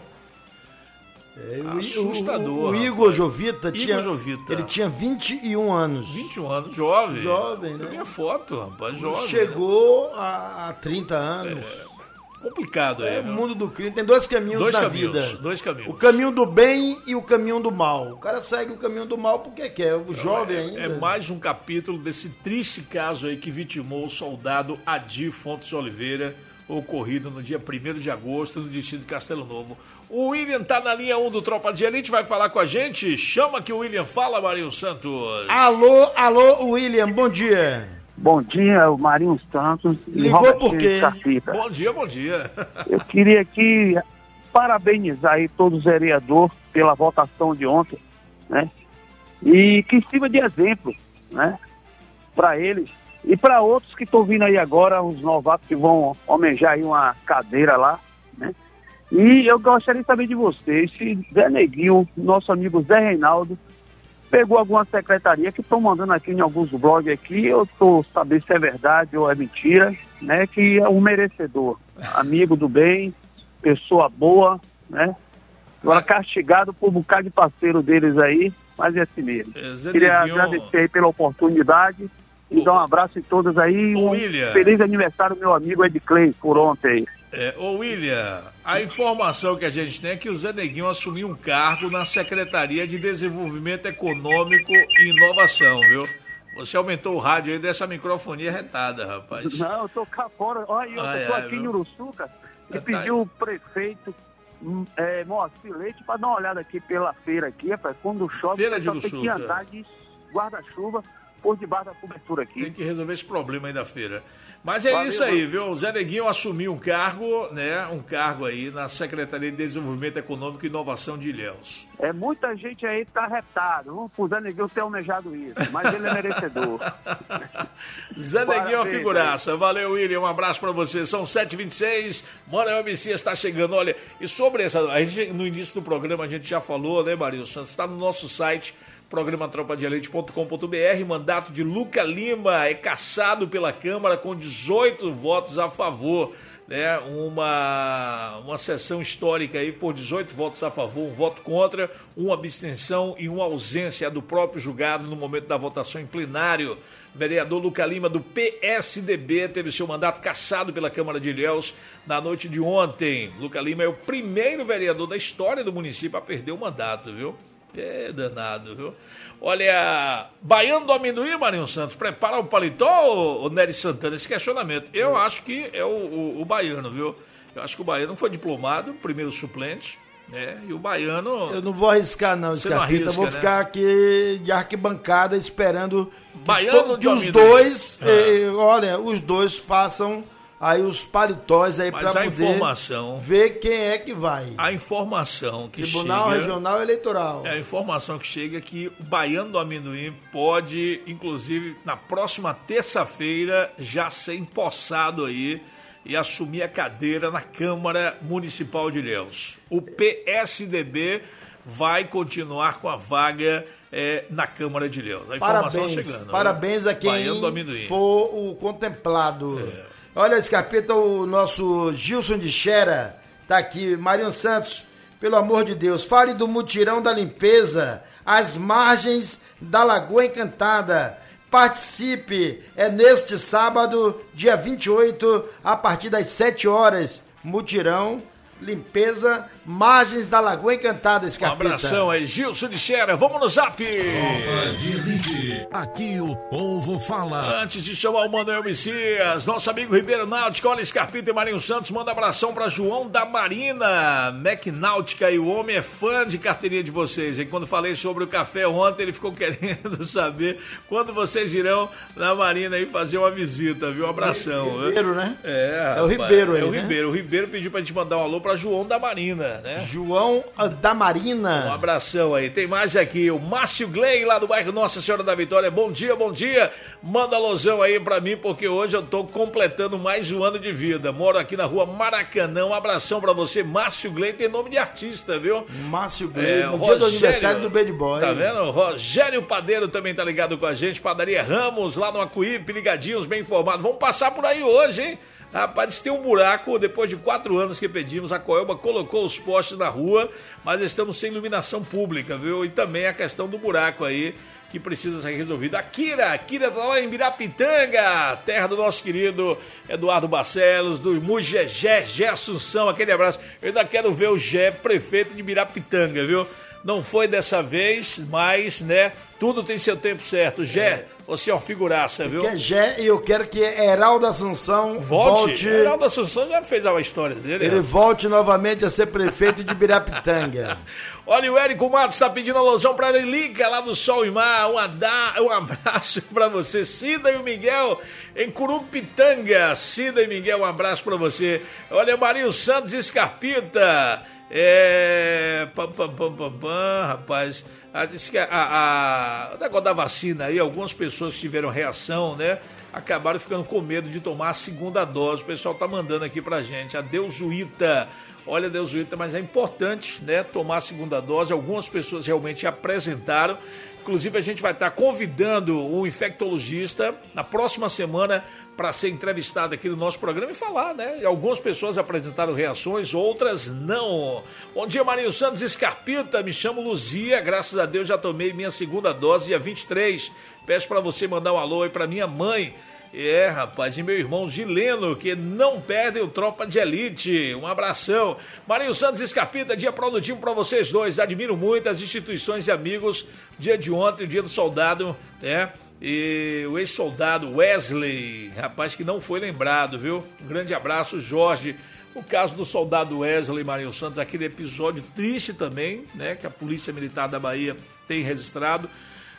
[SPEAKER 4] Assustador.
[SPEAKER 2] O Igor Jovita
[SPEAKER 4] ele
[SPEAKER 2] tinha 21 anos.
[SPEAKER 4] 21 anos, jovem.
[SPEAKER 2] Jovem, né?
[SPEAKER 4] Eu vi a foto, rapaz, jovem.
[SPEAKER 2] Chegou, né, a 30 anos.
[SPEAKER 4] Complicado,
[SPEAKER 2] o mundo do crime tem dois caminhos na vida.
[SPEAKER 4] Dois caminhos.
[SPEAKER 2] O caminho do bem e o caminho do mal. O cara segue o caminho do mal porque quer, o jovem ainda.
[SPEAKER 4] É mais um capítulo desse triste caso aí que vitimou o soldado Adi Fontes Oliveira, ocorrido no dia 1º de agosto no distrito de Castelo Novo. O William tá na linha 1 do Tropa de Elite, vai falar com a gente. Chama que o William fala, Marinho Santos.
[SPEAKER 2] Alô, William, bom dia.
[SPEAKER 13] Bom dia, o Marinho Santos.
[SPEAKER 2] Ligou por quê?
[SPEAKER 4] Bom dia.
[SPEAKER 13] Eu queria aqui parabenizar aí todos os vereadores pela votação de ontem, né? E que sirva de exemplo, né? Para eles e para outros que estão vindo aí agora, os novatos que vão almejar aí uma cadeira lá, né? E eu gostaria também de vocês, se Zé Neguinho, nosso amigo Zé Reinaldo, pegou alguma secretaria que estão mandando aqui em alguns blogs aqui, eu estou sabendo se é verdade ou é mentira, né? Que é um merecedor, amigo do bem, pessoa boa, né? Agora castigado por um bocado de parceiro deles aí, mas é assim mesmo. Queria agradecer aí pela oportunidade e dar um abraço em todos aí. Feliz aniversário, meu amigo Ed Clay, por ontem.
[SPEAKER 4] William, a informação que a gente tem é que o Zé Neguinho assumiu um cargo na Secretaria de Desenvolvimento Econômico e Inovação, viu? Você aumentou o rádio aí dessa microfonia retada, rapaz.
[SPEAKER 13] Não, eu tô cá fora. Olha, eu tô aqui em Uruçuca e pedi o prefeito Moacir Leite para dar uma olhada aqui pela feira aqui, rapaz. Quando chove,
[SPEAKER 4] feira de
[SPEAKER 13] tem que
[SPEAKER 4] Uruçuca.
[SPEAKER 13] andar de guarda-chuva, por debaixo da cobertura aqui.
[SPEAKER 4] Tem que resolver esse problema aí da feira. Mas é
[SPEAKER 13] Valeu,
[SPEAKER 4] isso aí, viu? O Zé Neguinho assumiu um cargo, né? Um cargo aí na Secretaria de Desenvolvimento Econômico e Inovação de Ilhéus.
[SPEAKER 13] Muita gente aí tá retado. Vamos pro Zé Neguinho ter almejado isso, mas ele é merecedor.
[SPEAKER 4] Zé Neguinho é uma figuraça. Valeu, William. Um abraço pra você. São 7h26. Manuel Messias está chegando. Olha, e sobre essa... A gente, no início do programa a gente já falou, né, Marinho Santos? Está no nosso site, programa tropadeelite.com.br. Mandato de Luca Lima é cassado pela Câmara com 18 votos a favor, né? Uma sessão histórica aí por 18 votos a favor, um voto contra, uma abstenção e uma ausência do próprio julgado no momento da votação em plenário. Vereador Luca Lima, do PSDB, teve seu mandato cassado pela Câmara de Ilhéus na noite de ontem. Luca Lima é o primeiro vereador da história do município a perder o mandato, viu? É danado, viu? Olha, Baiano do Amendoim, Marinho Santos, prepara o paletó, ou Nery Santana? Esse questionamento. Eu acho que é o Baiano, viu? Eu acho que o Baiano foi diplomado, primeiro suplente, né? E o Baiano...
[SPEAKER 2] Eu não vou arriscar não, Scarpita. Eu vou ficar aqui de arquibancada esperando que os dois, olha, os dois façam... Aí os paletós aí para poder ver quem é que vai.
[SPEAKER 4] A informação que
[SPEAKER 2] Tribunal
[SPEAKER 4] chega...
[SPEAKER 2] Regional Eleitoral.
[SPEAKER 4] É a informação que chega que o Baiano do Amendoim pode, inclusive, na próxima terça-feira, já ser empossado aí e assumir a cadeira na Câmara Municipal de Ilhéus. O PSDB vai continuar com a vaga na Câmara de Ilhéus. A informação chegando.
[SPEAKER 2] Parabéns a quem for o contemplado. Olha, Scarpita, o nosso Gilson de Xera tá aqui. Marinho Santos, pelo amor de Deus, fale do mutirão da limpeza às margens da Lagoa Encantada. Participe, é neste sábado, dia 28, a partir das 7 horas. Mutirão, limpeza, margens da Lagoa Encantada, Scarpita.
[SPEAKER 4] Um abração aí, Gilson de Xera. Vamos no zap.
[SPEAKER 1] Tropa de Elite. Aqui o povo fala.
[SPEAKER 4] Antes de chamar o Manuel Messias, nosso amigo Ribeiro Náutica, olha, Scarpita e Marinho Santos, manda abração para João da Marina, Mac Náutica, e o homem é fã de carteirinha de vocês. E quando falei sobre o café ontem, ele ficou querendo saber quando vocês irão na Marina e fazer uma visita, viu? Um abração.
[SPEAKER 2] Ribeiro, né?
[SPEAKER 4] É
[SPEAKER 2] o Ribeiro aí,
[SPEAKER 4] o Ribeiro. O Ribeiro pediu pra gente mandar um alô para João da Marina, né?
[SPEAKER 2] João da Marina.
[SPEAKER 4] Um abração aí. Tem mais aqui, o Márcio Gley, lá do bairro Nossa Senhora da Vitória. Bom dia, bom dia. Manda alusão aí pra mim, porque hoje eu tô completando mais um ano de vida. Moro aqui na rua Maracanã. Um abração pra você, Márcio Gley. Tem nome de artista, viu?
[SPEAKER 2] Márcio Gley, no dia do aniversário do Bad Boy.
[SPEAKER 4] Tá vendo? Rogério Padeiro também tá ligado com a gente. Padaria Ramos, lá no Acuípe, ligadinhos, bem informados. Vamos passar por aí hoje, hein? Rapaz, tem um buraco, depois de 4 anos que pedimos, a Coelba colocou os postes na rua, mas estamos sem iluminação pública, viu? E também a questão do buraco aí, que precisa ser resolvida. A Kira tá lá em Birapitanga, terra do nosso querido Eduardo Barcelos, do Mugegé, Gé Assunção, aquele abraço. Eu ainda quero ver o Gé, prefeito de Birapitanga, viu? Não foi dessa vez, mas, né, tudo tem seu tempo certo. Gé, você é uma figuraça, viu?
[SPEAKER 2] Quer Gé, e eu quero que Heraldo Assunção volte.
[SPEAKER 4] Heraldo Assunção já fez a história dele.
[SPEAKER 2] Ele volte novamente a ser prefeito de Birapitanga.
[SPEAKER 4] Olha, o Érico Matos está pedindo alusão para a Lilica, lá do Sol e Mar. Um abraço para você. Cida e o Miguel em Curupitanga. Cida e Miguel, um abraço para você. Olha, Marinho Santos e Scarpita. Rapaz, disse que o negócio da vacina aí, algumas pessoas que tiveram reação, né, acabaram ficando com medo de tomar a segunda dose. O pessoal tá mandando aqui pra gente, a Deusuíta. Olha, Deusuíta, mas é importante, né, tomar a segunda dose. Algumas pessoas realmente apresentaram. Inclusive, a gente vai estar convidando um infectologista na próxima semana para ser entrevistado aqui no nosso programa e falar, né? Algumas pessoas apresentaram reações, outras não. Bom dia, Marinho Santos Scarpita, me chamo Luzia, graças a Deus já tomei minha segunda dose, dia 23. Peço para você mandar um alô aí para minha mãe. Rapaz, e meu irmão Gileno, que não perdem o Tropa de Elite. Um abração. Marinho Santos Scarpita, dia produtivo para vocês dois. Admiro muito as instituições e amigos. Dia de ontem, o dia do soldado, né? E o ex-soldado Wesley, rapaz que não foi lembrado, viu? Um grande abraço, Jorge. O caso do soldado Wesley, Marinho Santos, aquele episódio triste também, né? Que a Polícia Militar da Bahia tem registrado.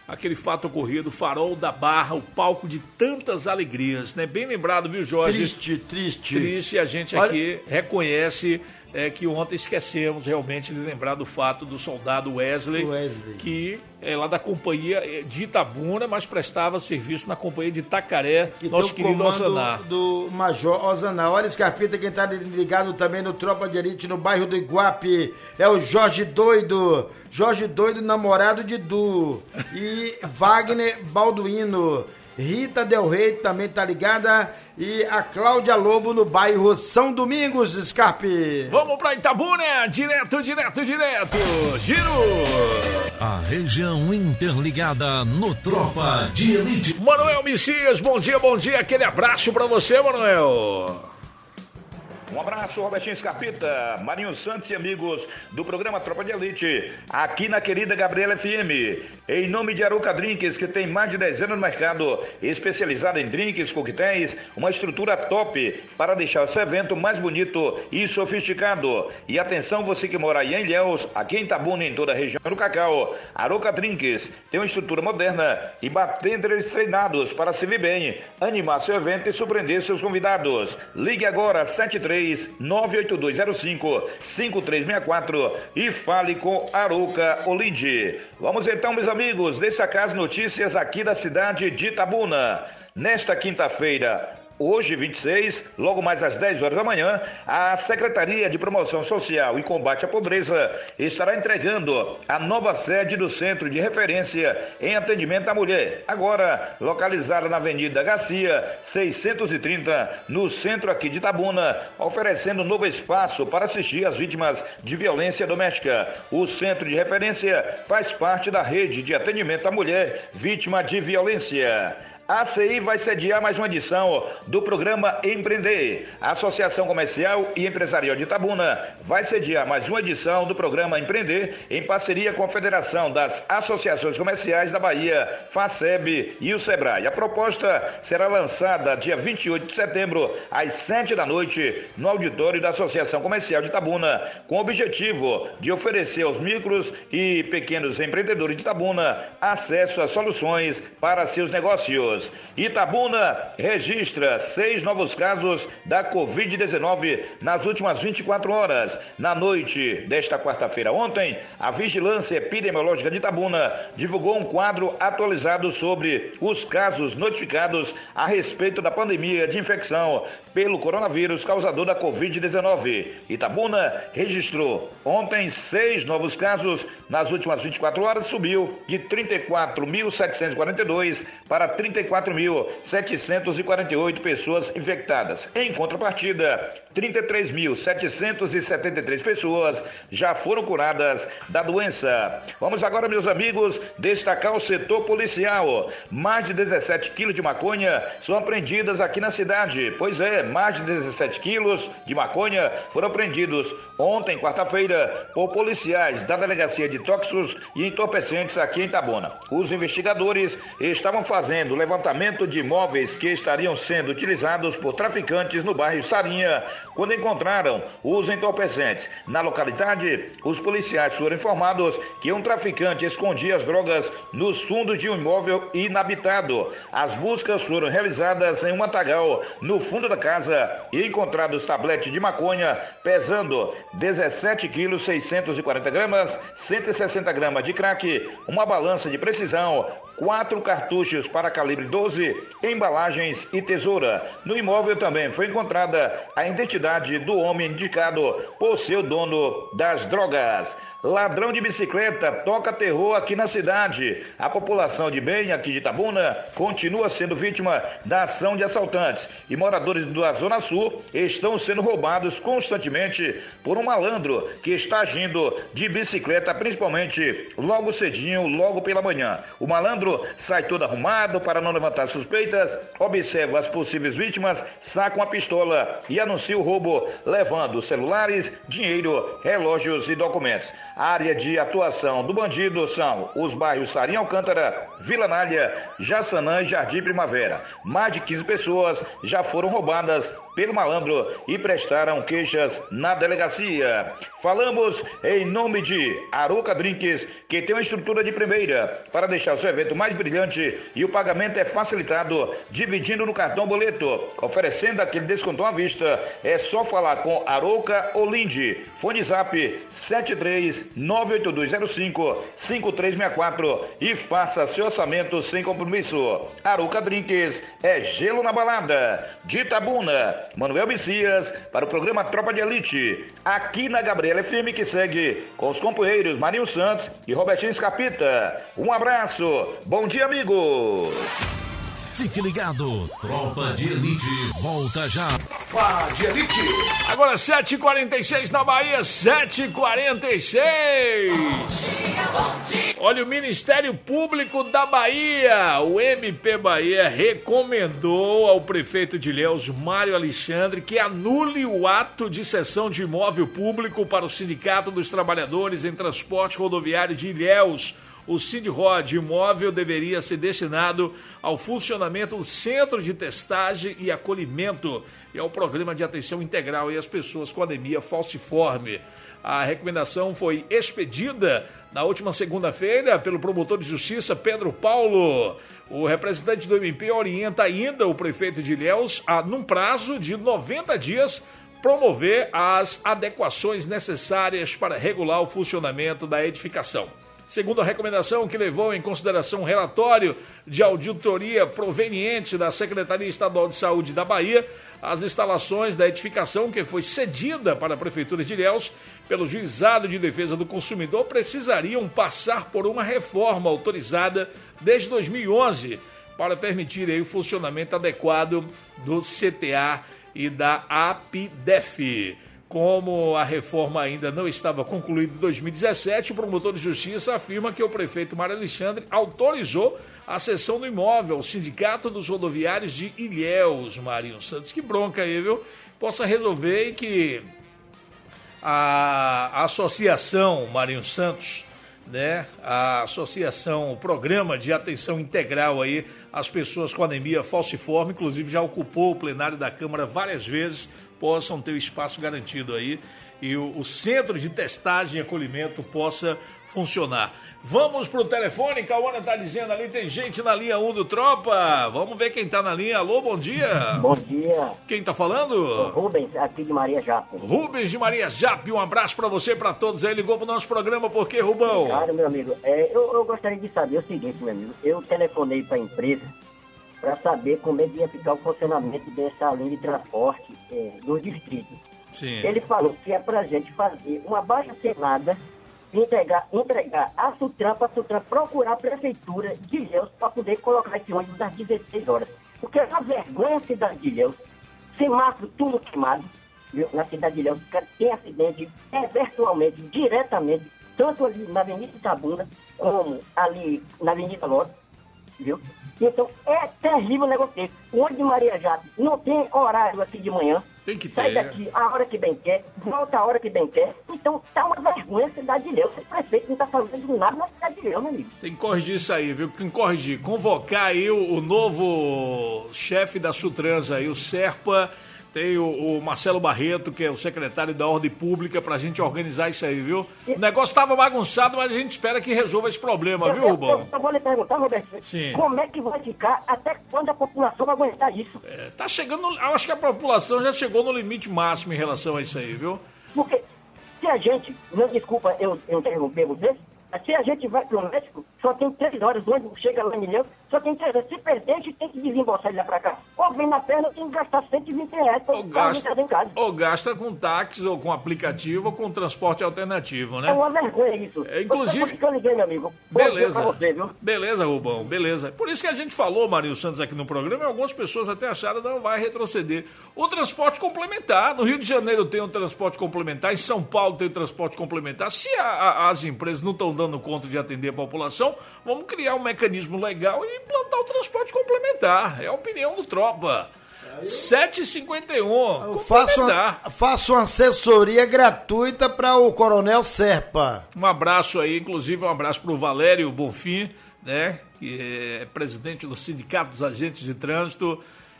[SPEAKER 4] aquele fato ocorrido, Farol da Barra, o palco de tantas alegrias, né? Bem lembrado, viu, Jorge? Triste, a gente aqui reconhece que ontem esquecemos realmente de lembrar do fato do soldado Wesley. Que é lá da companhia de Itabuna, mas prestava serviço na companhia de Itacaré, que nosso querido Ozaná.
[SPEAKER 2] Do Major Ozaná. Olha, Scarpita, quem tá ligado também no Tropa de Elite, no bairro do Iguape, é o Jorge Doido, namorado de Du, e Wagner Balduino. Rita Del Rey também tá ligada, e a Cláudia Lobo no bairro São Domingos, Scarpe.
[SPEAKER 4] Vamos pra Itabuna, direto, giro!
[SPEAKER 1] A região interligada no Tropa de Elite.
[SPEAKER 4] Manuel Messias, bom dia, aquele abraço pra você, Manuel.
[SPEAKER 14] Um abraço, Robertinho Scarpita, Marinho Santos e amigos do programa Tropa de Elite, aqui na querida Gabriela FM, em nome de Aruca Drinks, que tem mais de 10 anos no mercado, especializado em drinks, coquetéis, uma estrutura top para deixar o seu evento mais bonito e sofisticado. E atenção, você que mora aí em Ilhéus, aqui em Itabuna e em toda a região do Cacau, Aruca Drinks tem uma estrutura moderna e bartenders treinados para servir bem, animar seu evento e surpreender seus convidados. Ligue agora, 98205-5364 e fale com Aruca Olinde. Vamos então, meus amigos, destacar as notícias aqui da cidade de Itabuna. Nesta quinta-feira, hoje, 26, logo mais às 10 horas da manhã, a Secretaria de Promoção Social e Combate à Pobreza estará entregando a nova sede do Centro de Referência em Atendimento à Mulher, agora localizada na Avenida Garcia, 630, no centro aqui de Itabuna, oferecendo um novo espaço para assistir às vítimas de violência doméstica. O Centro de Referência faz parte da rede de atendimento à mulher vítima de violência. A ACI vai sediar mais uma edição do programa Empreender. A Associação Comercial e Empresarial de Itabuna vai sediar mais uma edição do programa Empreender em parceria com a Federação das Associações Comerciais da Bahia, FACEB e o SEBRAE. A proposta será lançada dia 28 de setembro, às 7 da noite, no auditório da Associação Comercial de Itabuna, com o objetivo de oferecer aos micros e pequenos empreendedores de Itabuna acesso a soluções para seus negócios. Itabuna registra 6 novos casos da Covid-19 nas últimas 24 horas. Na noite desta quarta-feira ontem, a Vigilância Epidemiológica de Itabuna divulgou um quadro atualizado sobre os casos notificados a respeito da pandemia de infecção pelo coronavírus causador da Covid-19. Itabuna registrou ontem 6 novos casos. Nas últimas 24 horas subiu de 34.742 para 34.748 pessoas infectadas. Em contrapartida, 33.773 pessoas já foram curadas da doença. Vamos agora, meus amigos, destacar o setor policial. Mais de 17 quilos de maconha são apreendidas aqui na cidade. Pois é, mais de 17 quilos de maconha foram apreendidos ontem, quarta-feira, por policiais da Delegacia de Tóxicos e Entorpecentes aqui em Itabuna. Os investigadores estavam fazendo levantamento de imóveis que estariam sendo utilizados por traficantes no bairro Sarinha, quando encontraram os entorpecentes. Na localidade, os policiais foram informados que um traficante escondia as drogas nos fundos de um imóvel inabitado. As buscas foram realizadas em um matagal no fundo da casa e encontrados tabletes de maconha pesando 17 quilos 640 gramas, 160 gramas de crack, uma balança de precisão, 4 cartuchos para calibre 12, embalagens e tesoura. No imóvel também foi encontrada a identidade do homem indicado por ser o dono das drogas. Ladrão de bicicleta toca terror aqui na cidade. A população de bem aqui de Itabuna continua sendo vítima da ação de assaltantes e moradores da Zona Sul estão sendo roubados constantemente por um malandro que está agindo de bicicleta, principalmente logo cedinho, logo pela manhã. O malandro sai todo arrumado para não levantar suspeitas, observa as possíveis vítimas, saca uma pistola e anuncia o roubo, levando celulares, dinheiro, relógios e documentos. A área de atuação do bandido são os bairros Sarinha Alcântara, Vila Nália, Jaçanã e Jardim Primavera. Mais de 15 pessoas já foram roubadas pelo malandro e prestaram queixas na delegacia. Falamos em nome de Arouca Drinks, que tem uma estrutura de primeira para deixar o seu evento mais brilhante e o pagamento é facilitado dividindo no cartão boleto, oferecendo aquele desconto à vista. É só falar com Arouca ou Linde. Fone Zap 73982055364 e faça seu orçamento sem compromisso. Arouca Drinks é gelo na balada. De Itabuna, Manuel Messias para o programa Tropa de Elite, aqui na Gabriela FM, que segue com os companheiros Marinho Santos e Robertinho Escapita. Um abraço, bom dia, amigo.
[SPEAKER 1] Fique ligado, Tropa de Elite volta já.
[SPEAKER 2] Tropa de Elite.
[SPEAKER 4] Agora 7h46 na Bahia, 7h46. Olha, o Ministério Público da Bahia, o MP Bahia, recomendou ao prefeito de Ilhéus, Mário Alexandre, que anule o ato de cessão de imóvel público para o Sindicato dos Trabalhadores em Transporte Rodoviário de Ilhéus. O Sindirod imóvel deveria ser destinado ao funcionamento do Centro de Testagem e Acolhimento e ao Programa de Atenção Integral e às pessoas com anemia falciforme. A recomendação foi expedida na última segunda-feira pelo promotor de justiça Pedro Paulo. O representante do MP orienta ainda o prefeito de Ilhéus a, num prazo de 90 dias, promover as adequações necessárias para regular o funcionamento da edificação. Segundo a recomendação que levou em consideração um relatório de auditoria proveniente da Secretaria Estadual de Saúde da Bahia, as instalações da edificação, que foi cedida para a Prefeitura de Ilhéus pelo Juizado de Defesa do Consumidor, precisariam passar por uma reforma autorizada desde 2011 para permitir aí o funcionamento adequado do CTA e da APDEF. Como a reforma ainda não estava concluída em 2017, o promotor de justiça afirma que o prefeito Mário Alexandre autorizou a cessão do imóvel ao Sindicato dos Rodoviários de Ilhéus, Marinho Santos. Que bronca aí, viu? Possa resolver que a associação Marinho Santos, né? A associação, o programa de atenção integral aí às pessoas com anemia falciforme, inclusive já ocupou o plenário da Câmara várias vezes, possam ter o espaço garantido aí e o centro de testagem e acolhimento possa funcionar. Vamos pro telefone, Cauana tá dizendo ali, tem gente na linha 1 do Tropa. Vamos ver quem tá na linha. Alô, bom dia.
[SPEAKER 15] Bom dia.
[SPEAKER 4] Quem tá falando?
[SPEAKER 15] Rubens, aqui de Maria Jape.
[SPEAKER 4] Rubens de Maria Jape, um abraço pra você e pra todos aí. Ligou pro nosso programa, por quê, Rubão?
[SPEAKER 15] Claro, meu amigo. Eu gostaria de saber o seguinte, meu amigo. Eu telefonei pra empresa para saber como é que ia ficar o funcionamento dessa linha de transporte dos distritos.
[SPEAKER 4] Sim.
[SPEAKER 15] Ele falou que é para a gente fazer uma abaixo-assinada, entregar a Sutran, para a Sutran procurar a prefeitura de Ilhéus para poder colocar esse ônibus às 16 horas. Porque é uma vergonha a cidade de Ilhéus, semáforo tudo queimado, viu? Na cidade de Ilhéus tem acidente virtualmente, diretamente, tanto ali na Avenida Itabuna, como ali na Avenida Lopes, viu? Então, é terrível o negócio desse. O ônibus de Maria Jape não tem horário aqui de manhã.
[SPEAKER 4] Tem que ter.
[SPEAKER 15] Sai daqui a hora que bem quer, volta a hora que bem quer. Então, tá uma vergonha a cidade de Ilhéus. O prefeito não tá fazendo nada na cidade de Ilhéus, meu amigo.
[SPEAKER 4] Tem que corrigir isso aí, viu? Tem que corrigir. Convocar aí o novo chefe da Sutrans aí, o Serpa. Tem o Marcelo Barreto, que é o secretário da Ordem Pública, pra gente organizar isso aí, viu? O negócio tava bagunçado, mas a gente espera que resolva esse problema, viu, Rubão?
[SPEAKER 15] Eu vou lhe perguntar, Roberto,
[SPEAKER 4] Sim.
[SPEAKER 15] Como é que vai ficar, até quando a população vai aguentar isso?
[SPEAKER 4] Tá chegando, eu acho que a população já chegou no limite máximo em relação a isso aí, viu?
[SPEAKER 15] Porque se a gente, não desculpa eu interromper você, se a gente vai pro médico, só tem 3 horas, o ônibus chega lá em Ilhéus, só tem 3 horas. Se perder, a gente tem que desembolsar ele lá pra cá. Ou vem na perna, tem que gastar R$120 pra ficar em casa.
[SPEAKER 4] Ou gasta com táxi, ou com aplicativo, ou com transporte alternativo, né?
[SPEAKER 15] É uma vergonha isso.
[SPEAKER 4] Inclusive...
[SPEAKER 15] Eu liguei, meu amigo.
[SPEAKER 4] Beleza.
[SPEAKER 15] Pra você, viu?
[SPEAKER 4] Beleza, Rubão, beleza. Por isso que a gente falou, Marinho Santos, aqui no programa, e algumas pessoas até acharam que não vai retroceder. O transporte complementar. No Rio de Janeiro tem um transporte complementar, em São Paulo tem um transporte complementar. Se as empresas não estão dando conta de atender a população, vamos criar um mecanismo legal e implantar o transporte complementar. É a opinião do Tropa. 7h51.
[SPEAKER 2] Faço uma assessoria gratuita para o Coronel Serpa.
[SPEAKER 4] Um abraço aí, inclusive um abraço para o Valério Bonfim, né, que é presidente do Sindicato dos Agentes de Trânsito.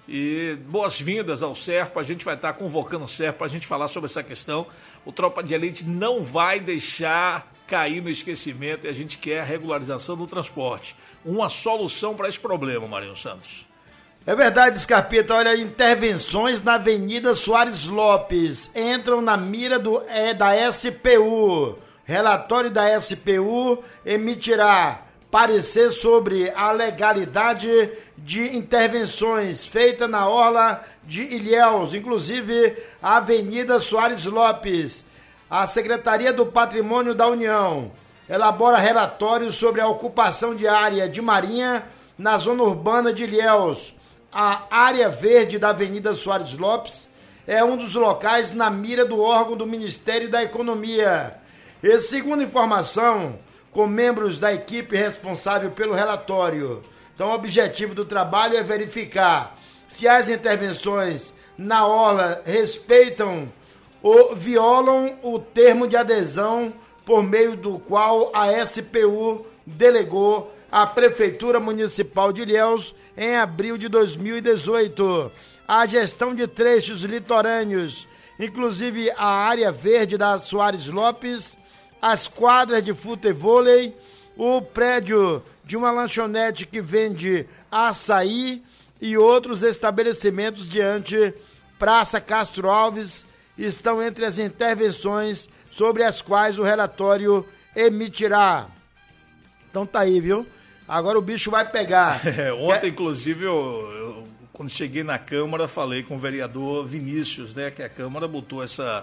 [SPEAKER 4] E boas-vindas ao Serpa, a gente vai estar convocando o Serpa para a gente falar sobre essa questão. O Tropa de Elite não vai deixar cair no esquecimento e a gente quer a regularização do transporte. Uma solução para esse problema, Marinho Santos.
[SPEAKER 2] É verdade, Scarpeta. Olha, intervenções na Avenida Soares Lopes entram na mira da SPU. Relatório da SPU emitirá parecer sobre a legalidade de intervenções feitas na orla de Ilhéus, inclusive a Avenida Soares Lopes. A Secretaria do Patrimônio da União elabora relatório sobre a ocupação de área de marinha na zona urbana de Ilhéus. A área verde da Avenida Soares Lopes é um dos locais na mira do órgão do Ministério da Economia. E segundo informação, com membros da equipe responsável pelo relatório. Então, o objetivo do trabalho é verificar se as intervenções na orla respeitam ou violam o termo de adesão por meio do qual a SPU delegou à Prefeitura Municipal de Ilhéus em abril de 2018. A gestão de trechos litorâneos, inclusive a área verde da Soares Lopes, as quadras de futevôlei, o prédio de uma lanchonete que vende açaí e outros estabelecimentos diante Praça Castro Alves estão entre as intervenções sobre as quais o relatório emitirá. Então tá aí, viu? Agora o bicho vai pegar.
[SPEAKER 4] Ontem, inclusive, eu, quando cheguei na Câmara, falei com o vereador Vinícius, né? Que a Câmara botou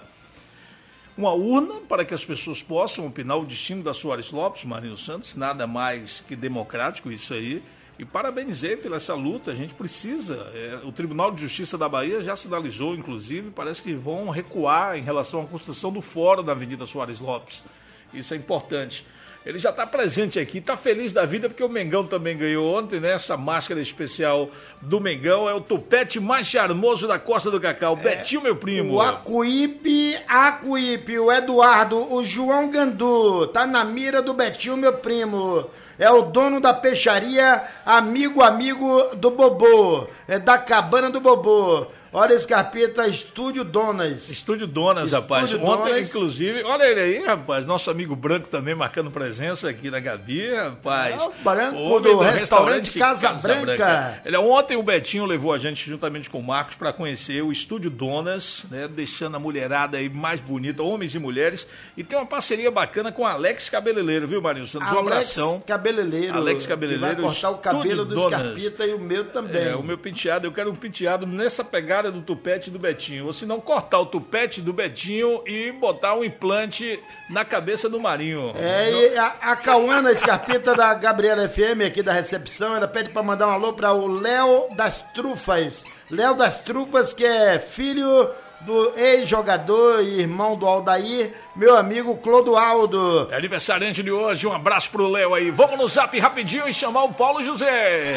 [SPEAKER 4] uma urna para que as pessoas possam opinar o destino da Soares Lopes, Marinho Santos, nada mais que democrático isso aí. E parabenizei pela essa luta, a gente precisa. O Tribunal de Justiça da Bahia já sinalizou, inclusive, parece que vão recuar em relação à construção do fórum da Avenida Soares Lopes. Isso é importante. Ele já está presente aqui, está feliz da vida, porque o Mengão também ganhou ontem, né? Essa máscara especial do Mengão é o tupete mais charmoso da Costa do Cacau. Betinho, meu primo.
[SPEAKER 2] O Acuípe, o Eduardo, o João Gandu, tá na mira do Betinho, meu primo. É o dono da peixaria, amigo do Bobô, é da cabana do Bobô. Olha, Scarpeta, Estúdio Donas.
[SPEAKER 4] Estúdio Donas, rapaz. Ontem, inclusive, olha ele aí, rapaz. Nosso amigo Branco também marcando presença aqui na Gabi, rapaz.
[SPEAKER 2] É o Branco do restaurante Casa Branca.
[SPEAKER 4] Ontem o Betinho levou a gente, juntamente com o Marcos, para conhecer o Estúdio Donas, né? Deixando a mulherada aí mais bonita, homens e mulheres. E tem uma parceria bacana com Alex Cabeleireiro, viu, Marinho Santos? Um abração.
[SPEAKER 2] Alex Cabeleireiro. Que vai cortar o cabelo do Scarpeta e o meu também.
[SPEAKER 4] O meu penteado, eu quero um penteado nessa pegada do tupete do Betinho, ou se não cortar o tupete do Betinho e botar um implante na cabeça do Marinho.
[SPEAKER 2] E a Cauana Scarpeta da Gabriela FM aqui da recepção, ela pede para mandar um alô para o Léo das Trufas. Léo das Trufas, que é filho do ex-jogador e irmão do Aldair, meu amigo Clodoaldo.
[SPEAKER 4] É aniversariante de hoje, um abraço pro Léo aí. Vamos no zap rapidinho e chamar o Paulo José.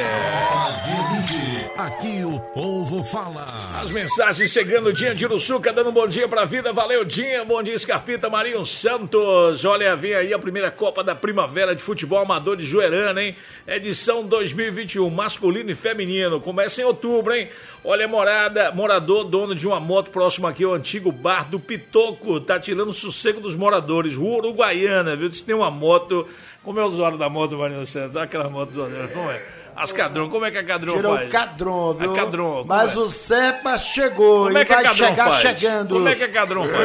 [SPEAKER 1] Aqui o povo fala.
[SPEAKER 4] As mensagens chegando, Dinha de Uruçuca, dando um bom dia pra vida. Valeu, Dinha. Bom dia, Scarpita, Marinho Santos. Olha, vem aí a primeira Copa da Primavera de Futebol Amador de Joerana, hein? Edição 2021, masculino e feminino. Começa em outubro, hein? Olha, morador, dono de uma moto próximo aqui, o antigo bar do Pitoco, tá tirando o sossego dos moradores. Rua Uruguaiana, viu? Diz que tem uma moto. Como é o usuário da moto, Marinho Santos? Aquela moto do como é? As Cadron, como é que a Cadron
[SPEAKER 2] Tirou
[SPEAKER 4] faz?
[SPEAKER 2] O Cadron, viu?
[SPEAKER 4] A Cadron.
[SPEAKER 2] Mas o Serpa chegou
[SPEAKER 4] como
[SPEAKER 2] e
[SPEAKER 4] é que
[SPEAKER 2] vai
[SPEAKER 4] a Cadron
[SPEAKER 2] chegar
[SPEAKER 4] faz?
[SPEAKER 2] chegando.
[SPEAKER 4] Como é que a Cadron faz?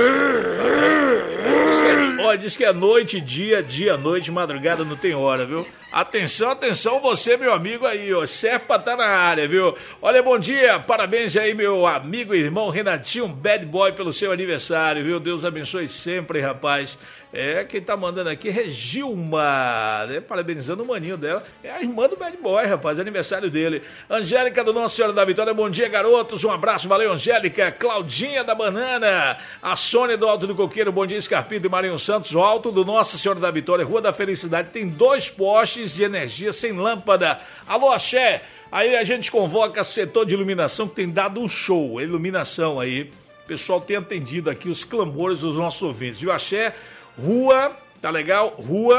[SPEAKER 4] Diz que é noite, dia, noite, madrugada, não tem hora, viu? Atenção, você, meu amigo aí, ó. Serpa tá na área, viu? Olha, bom dia, parabéns aí, meu amigo e irmão Renatinho, bad boy, pelo seu aniversário, viu? Deus abençoe sempre, rapaz. Quem tá mandando aqui é Regilma, né? Parabenizando o maninho dela. É a irmã do bad boy, rapaz, aniversário dele. Angélica do Nossa Senhora da Vitória, bom dia, garotos. Um abraço, valeu, Angélica. Claudinha da Banana. A Sônia do Alto do Coqueiro, bom dia, Scarpita e Marinho Santos. O Alto do Nossa Senhora da Vitória, Rua da Felicidade, tem 2 postes de energia sem lâmpada. Alô, Axé. Aí a gente convoca setor de iluminação, que tem dado um show, iluminação aí. O pessoal tem atendido aqui os clamores dos nossos ouvintes, viu, Axé? Rua, tá legal? Rua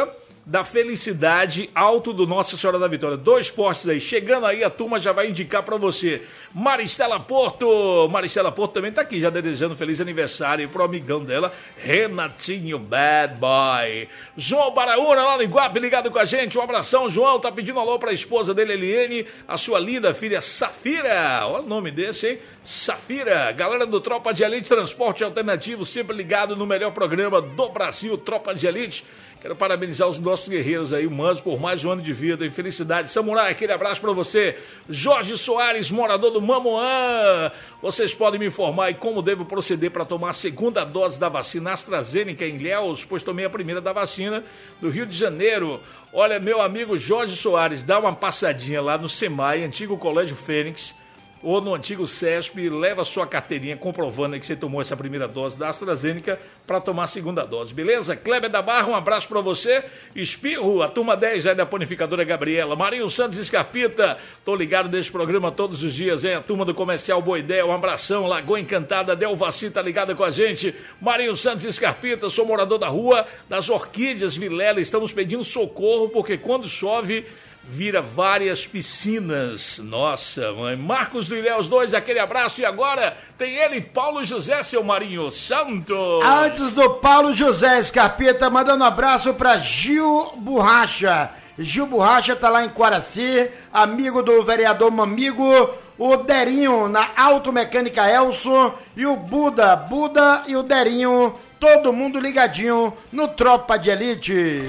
[SPEAKER 4] da Felicidade, alto do Nossa Senhora da Vitória. 2 postes aí. Chegando aí, a turma já vai indicar para você. Maristela Porto. Maristela Porto também tá aqui, já desejando feliz aniversário pro amigão dela, Renatinho Bad Boy. João Baraúna, lá no Iguape, ligado com a gente. Um abração, João. Tá pedindo alô pra esposa dele, Eliene, a sua linda filha Safira. Olha o nome desse, hein? Safira. Galera do Tropa de Elite Transporte Alternativo, sempre ligado no melhor programa do Brasil, Tropa de Elite. Quero parabenizar os nossos guerreiros aí, humanos, por mais um ano de vida e felicidade. Samurai, aquele abraço pra você. Jorge Soares, morador do Mamoã. Vocês podem me informar aí como devo proceder para tomar a segunda dose da vacina AstraZeneca em Ilhéus, pois tomei a primeira da vacina do Rio de Janeiro. Olha, meu amigo Jorge Soares, dá uma passadinha lá no SEMAI, antigo Colégio Fênix, ou no antigo CESP, leva sua carteirinha comprovando aí que você tomou essa primeira dose da AstraZeneca para tomar a segunda dose, beleza? Kleber da Barra, um abraço para você. Espirro, a turma 10 aí da Panificadora Gabriela. Marinho Santos Escarpita, tô ligado nesse programa todos os dias, hein? A turma do Comercial Boa Ideia, um abração. Lagoa Encantada, Delvaci tá ligada com a gente. Marinho Santos Escarpita, sou morador da Rua das Orquídeas Vilela, estamos pedindo socorro porque quando chove vira várias piscinas. Nossa, mãe. Marcos do Ilhéus 2, aquele abraço. E agora tem ele, Paulo José, seu Marinho Santos.
[SPEAKER 2] Antes do Paulo José Escarpeta, mandando um abraço pra Gil Borracha. Gil Borracha tá lá em Quaraci, amigo do vereador Mamigo, o Derinho na Automecânica Elson e o Buda e o Derinho, todo mundo ligadinho no Tropa de Elite.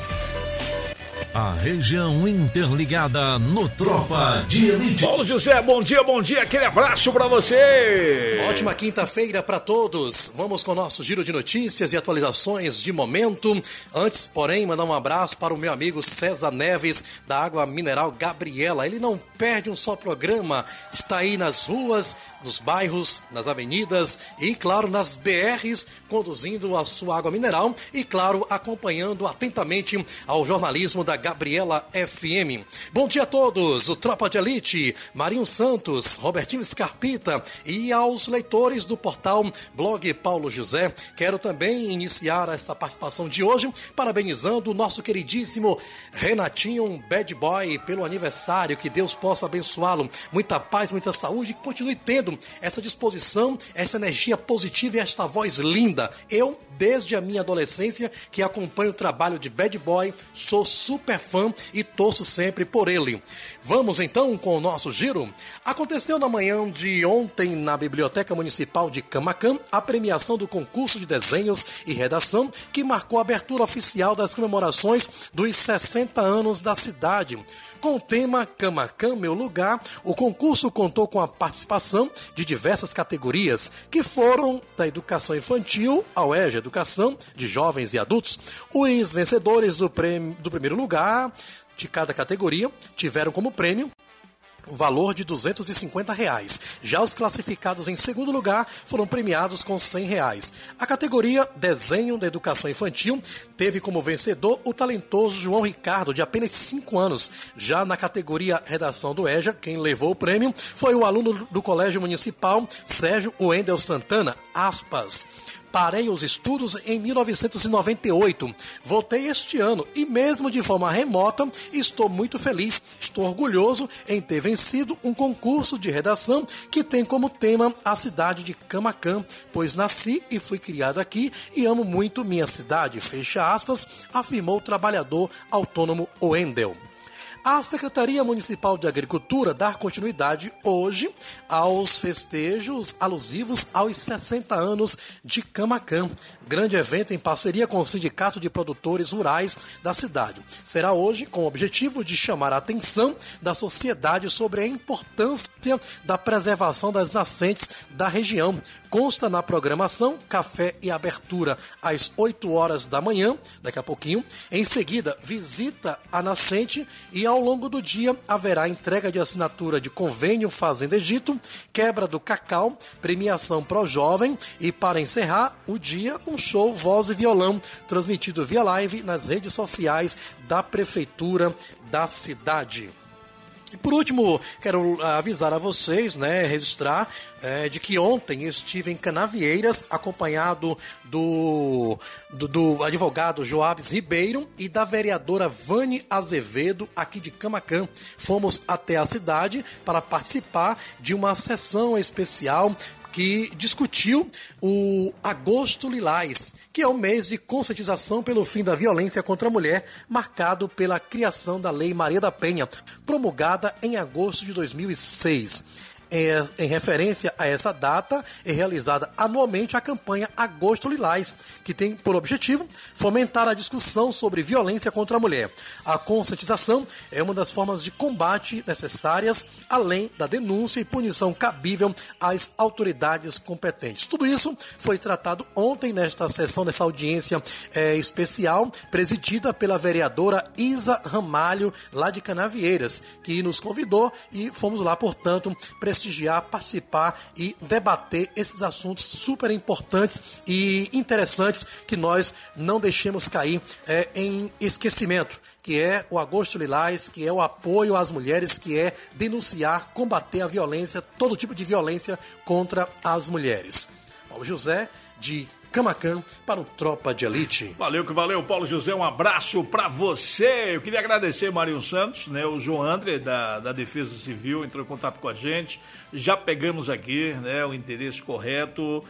[SPEAKER 1] A região interligada no Tropa de Elite.
[SPEAKER 4] Paulo José, bom dia, aquele abraço pra você.
[SPEAKER 16] Ótima quinta-feira pra todos. Vamos com o nosso giro de notícias e atualizações de momento. Antes, porém, mandar um abraço para o meu amigo César Neves, da Água Mineral Gabriela. Ele não perde um só programa, está aí nas ruas, nos bairros, nas avenidas e, claro, nas BRs, conduzindo a sua água mineral e, claro, acompanhando atentamente ao jornalismo da Gabriela FM. Bom dia a todos, o Tropa de Elite, Marinho Santos, Robertinho Escarpita e aos leitores do portal Blog Paulo José. Quero também iniciar essa participação de hoje parabenizando o nosso queridíssimo Renatinho Bad Boy pelo aniversário, que Deus possa abençoá-lo. Muita paz, muita saúde e continue tendo essa disposição, essa energia positiva e esta voz linda. Eu, desde a minha adolescência, que acompanho o trabalho de Bad Boy, sou super fã e torço sempre por ele. Vamos então com o nosso giro? Aconteceu na manhã de ontem na Biblioteca Municipal de Camaquã a premiação do concurso de desenhos e redação que marcou a abertura oficial das comemorações dos 60 anos da cidade. Com o tema Camaquã, Meu Lugar, o concurso contou com a participação de diversas categorias, que foram da educação infantil ao EJA, educação de jovens e adultos. Os vencedores do primeiro lugar de cada categoria tiveram como prêmio o valor de R$250. Já os classificados em segundo lugar foram premiados com R$100. A categoria Desenho da Educação Infantil teve como vencedor o talentoso João Ricardo, de apenas 5 anos. Já na categoria Redação do EJA, quem levou o prêmio foi o aluno do Colégio Municipal, Sérgio Wendel Santana, aspas. Parei os estudos em 1998. Voltei este ano e, mesmo de forma remota, estou muito feliz. Estou orgulhoso em ter vencido um concurso de redação que tem como tema a cidade de Camaquã, pois nasci e fui criado aqui e amo muito minha cidade. Fecha aspas, afirmou o trabalhador autônomo Wendel. A Secretaria Municipal de Agricultura dá continuidade hoje aos festejos alusivos aos 60 anos de Camaquã. Grande evento em parceria com o Sindicato de Produtores Rurais da cidade. Será hoje com o objetivo de chamar a atenção da sociedade sobre a importância da preservação das nascentes da região. Consta na programação café e abertura às 8 horas da manhã, daqui a pouquinho. Em seguida, visita a nascente e ao longo do dia haverá entrega de assinatura de convênio Fazenda Egito, quebra do cacau, premiação Pro Jovem e, para encerrar o dia, um show voz e violão transmitido via live nas redes sociais da Prefeitura da cidade. E por último, quero avisar a vocês, né, registrar de que ontem estive em Canavieiras, acompanhado do advogado Joabes Ribeiro e da vereadora Vânia Azevedo, aqui de Camaquã. Fomos até a cidade para participar de uma sessão especial que discutiu o Agosto Lilás, que é um mês de conscientização pelo fim da violência contra a mulher, marcado pela criação da Lei Maria da Penha, promulgada em agosto de 2006. Em referência a essa data, é realizada anualmente a campanha Agosto Lilás, que tem por objetivo fomentar a discussão sobre violência contra a mulher. A conscientização é uma das formas de combate necessárias, além da denúncia e punição cabível às autoridades competentes. Tudo isso foi tratado ontem nesta sessão, nessa audiência especial, presidida pela vereadora Isa Ramalho, lá de Canavieiras, que nos convidou e fomos lá, portanto, prestigiar, participar e debater esses assuntos super importantes e interessantes que nós não deixemos cair em esquecimento, que é o Agosto Lilás, que é o apoio às mulheres, que é denunciar, combater a violência, todo tipo de violência contra as mulheres. Paulo José, de Camaquã, para o Tropa de Elite.
[SPEAKER 4] Valeu que valeu, Paulo José, um abraço para você. Eu queria agradecer Marinho Santos, né, o João André da Defesa Civil entrou em contato com a gente, já pegamos aqui, né, o endereço correto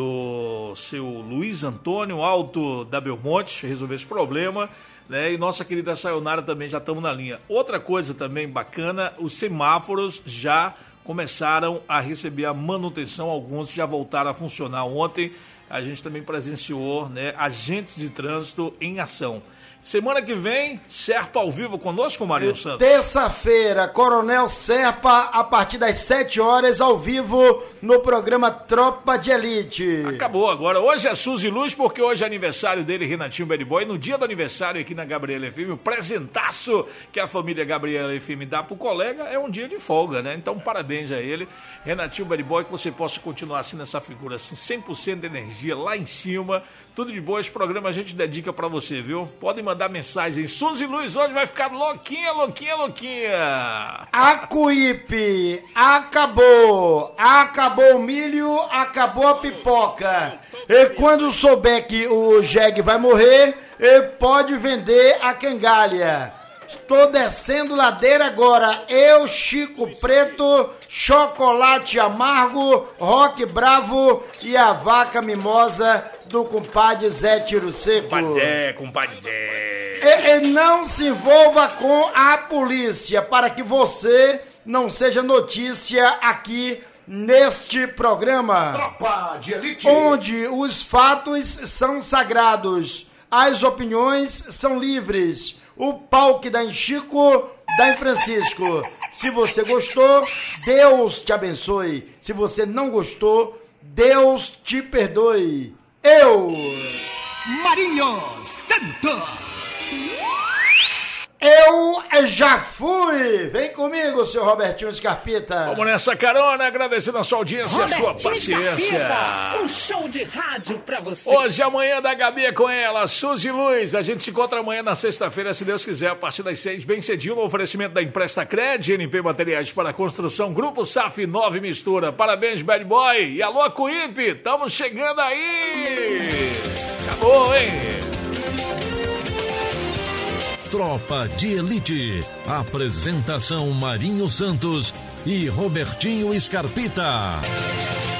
[SPEAKER 4] do seu Luiz Antônio Alto da Belmonte, resolver esse problema, né, e nossa querida Sayonara também já estamos na linha. Outra coisa também bacana, os semáforos já começaram a receber a manutenção, alguns já voltaram a funcionar ontem. A gente também presenciou, né, agentes de trânsito em ação. Semana que vem, Serpa ao vivo conosco, Marinho Santos.
[SPEAKER 2] Terça-feira, Coronel Serpa, a partir das 7 horas, ao vivo, no programa Tropa de Elite.
[SPEAKER 4] Acabou agora. Hoje é Suzy Luz, porque hoje é aniversário dele, Renatinho Bad Boy. No dia do aniversário aqui na Gabriela FM, o presentaço que a família Gabriela FM dá pro colega é um dia de folga, né? Então, parabéns a ele. Renatinho Bad Boy, que você possa continuar assim nessa figura, assim, 100% de energia lá em cima. Tudo de boa, esse programa a gente dedica pra você, viu? Podem mandar mensagem. Suzy Luz hoje vai ficar louquinha, louquinha, louquinha.
[SPEAKER 2] A Cuípe acabou. Acabou o milho, acabou a pipoca. E quando souber que o jegue vai morrer, ele pode vender a cangalha. Estou descendo ladeira agora. Eu, Chico Preto, Chocolate Amargo, Rock Bravo e a Vaca Mimosa do compadre Zé Tiro Seco.
[SPEAKER 4] Compadre Zé.
[SPEAKER 2] E não se envolva com a polícia para que você não seja notícia aqui neste programa.
[SPEAKER 3] Tropa de Elite.
[SPEAKER 2] Onde os fatos são sagrados, as opiniões são livres. O pau que dá em Chico, dá em Francisco. Se você gostou, Deus te abençoe. Se você não gostou, Deus te perdoe. Eu,
[SPEAKER 3] Marinho Santos.
[SPEAKER 2] Eu já fui. Vem comigo, seu Robertinho Scarpita.
[SPEAKER 4] Vamos nessa carona, agradecendo a sua audiência e a sua paciência.
[SPEAKER 3] Um show de rádio pra você.
[SPEAKER 4] Hoje, amanhã da Gabi é com ela, Suzy Luz. A gente se encontra amanhã na sexta-feira, se Deus quiser, a partir das 6, bem cedinho, no oferecimento da Empresta Cred, NP Materiais para Construção, Grupo SAF 9 Mistura. Parabéns, Bad Boy. E alô, Cuípe, estamos chegando aí. Acabou, hein?
[SPEAKER 1] Tropa de Elite. Apresentação Marinho Santos e Robertinho Scarpita.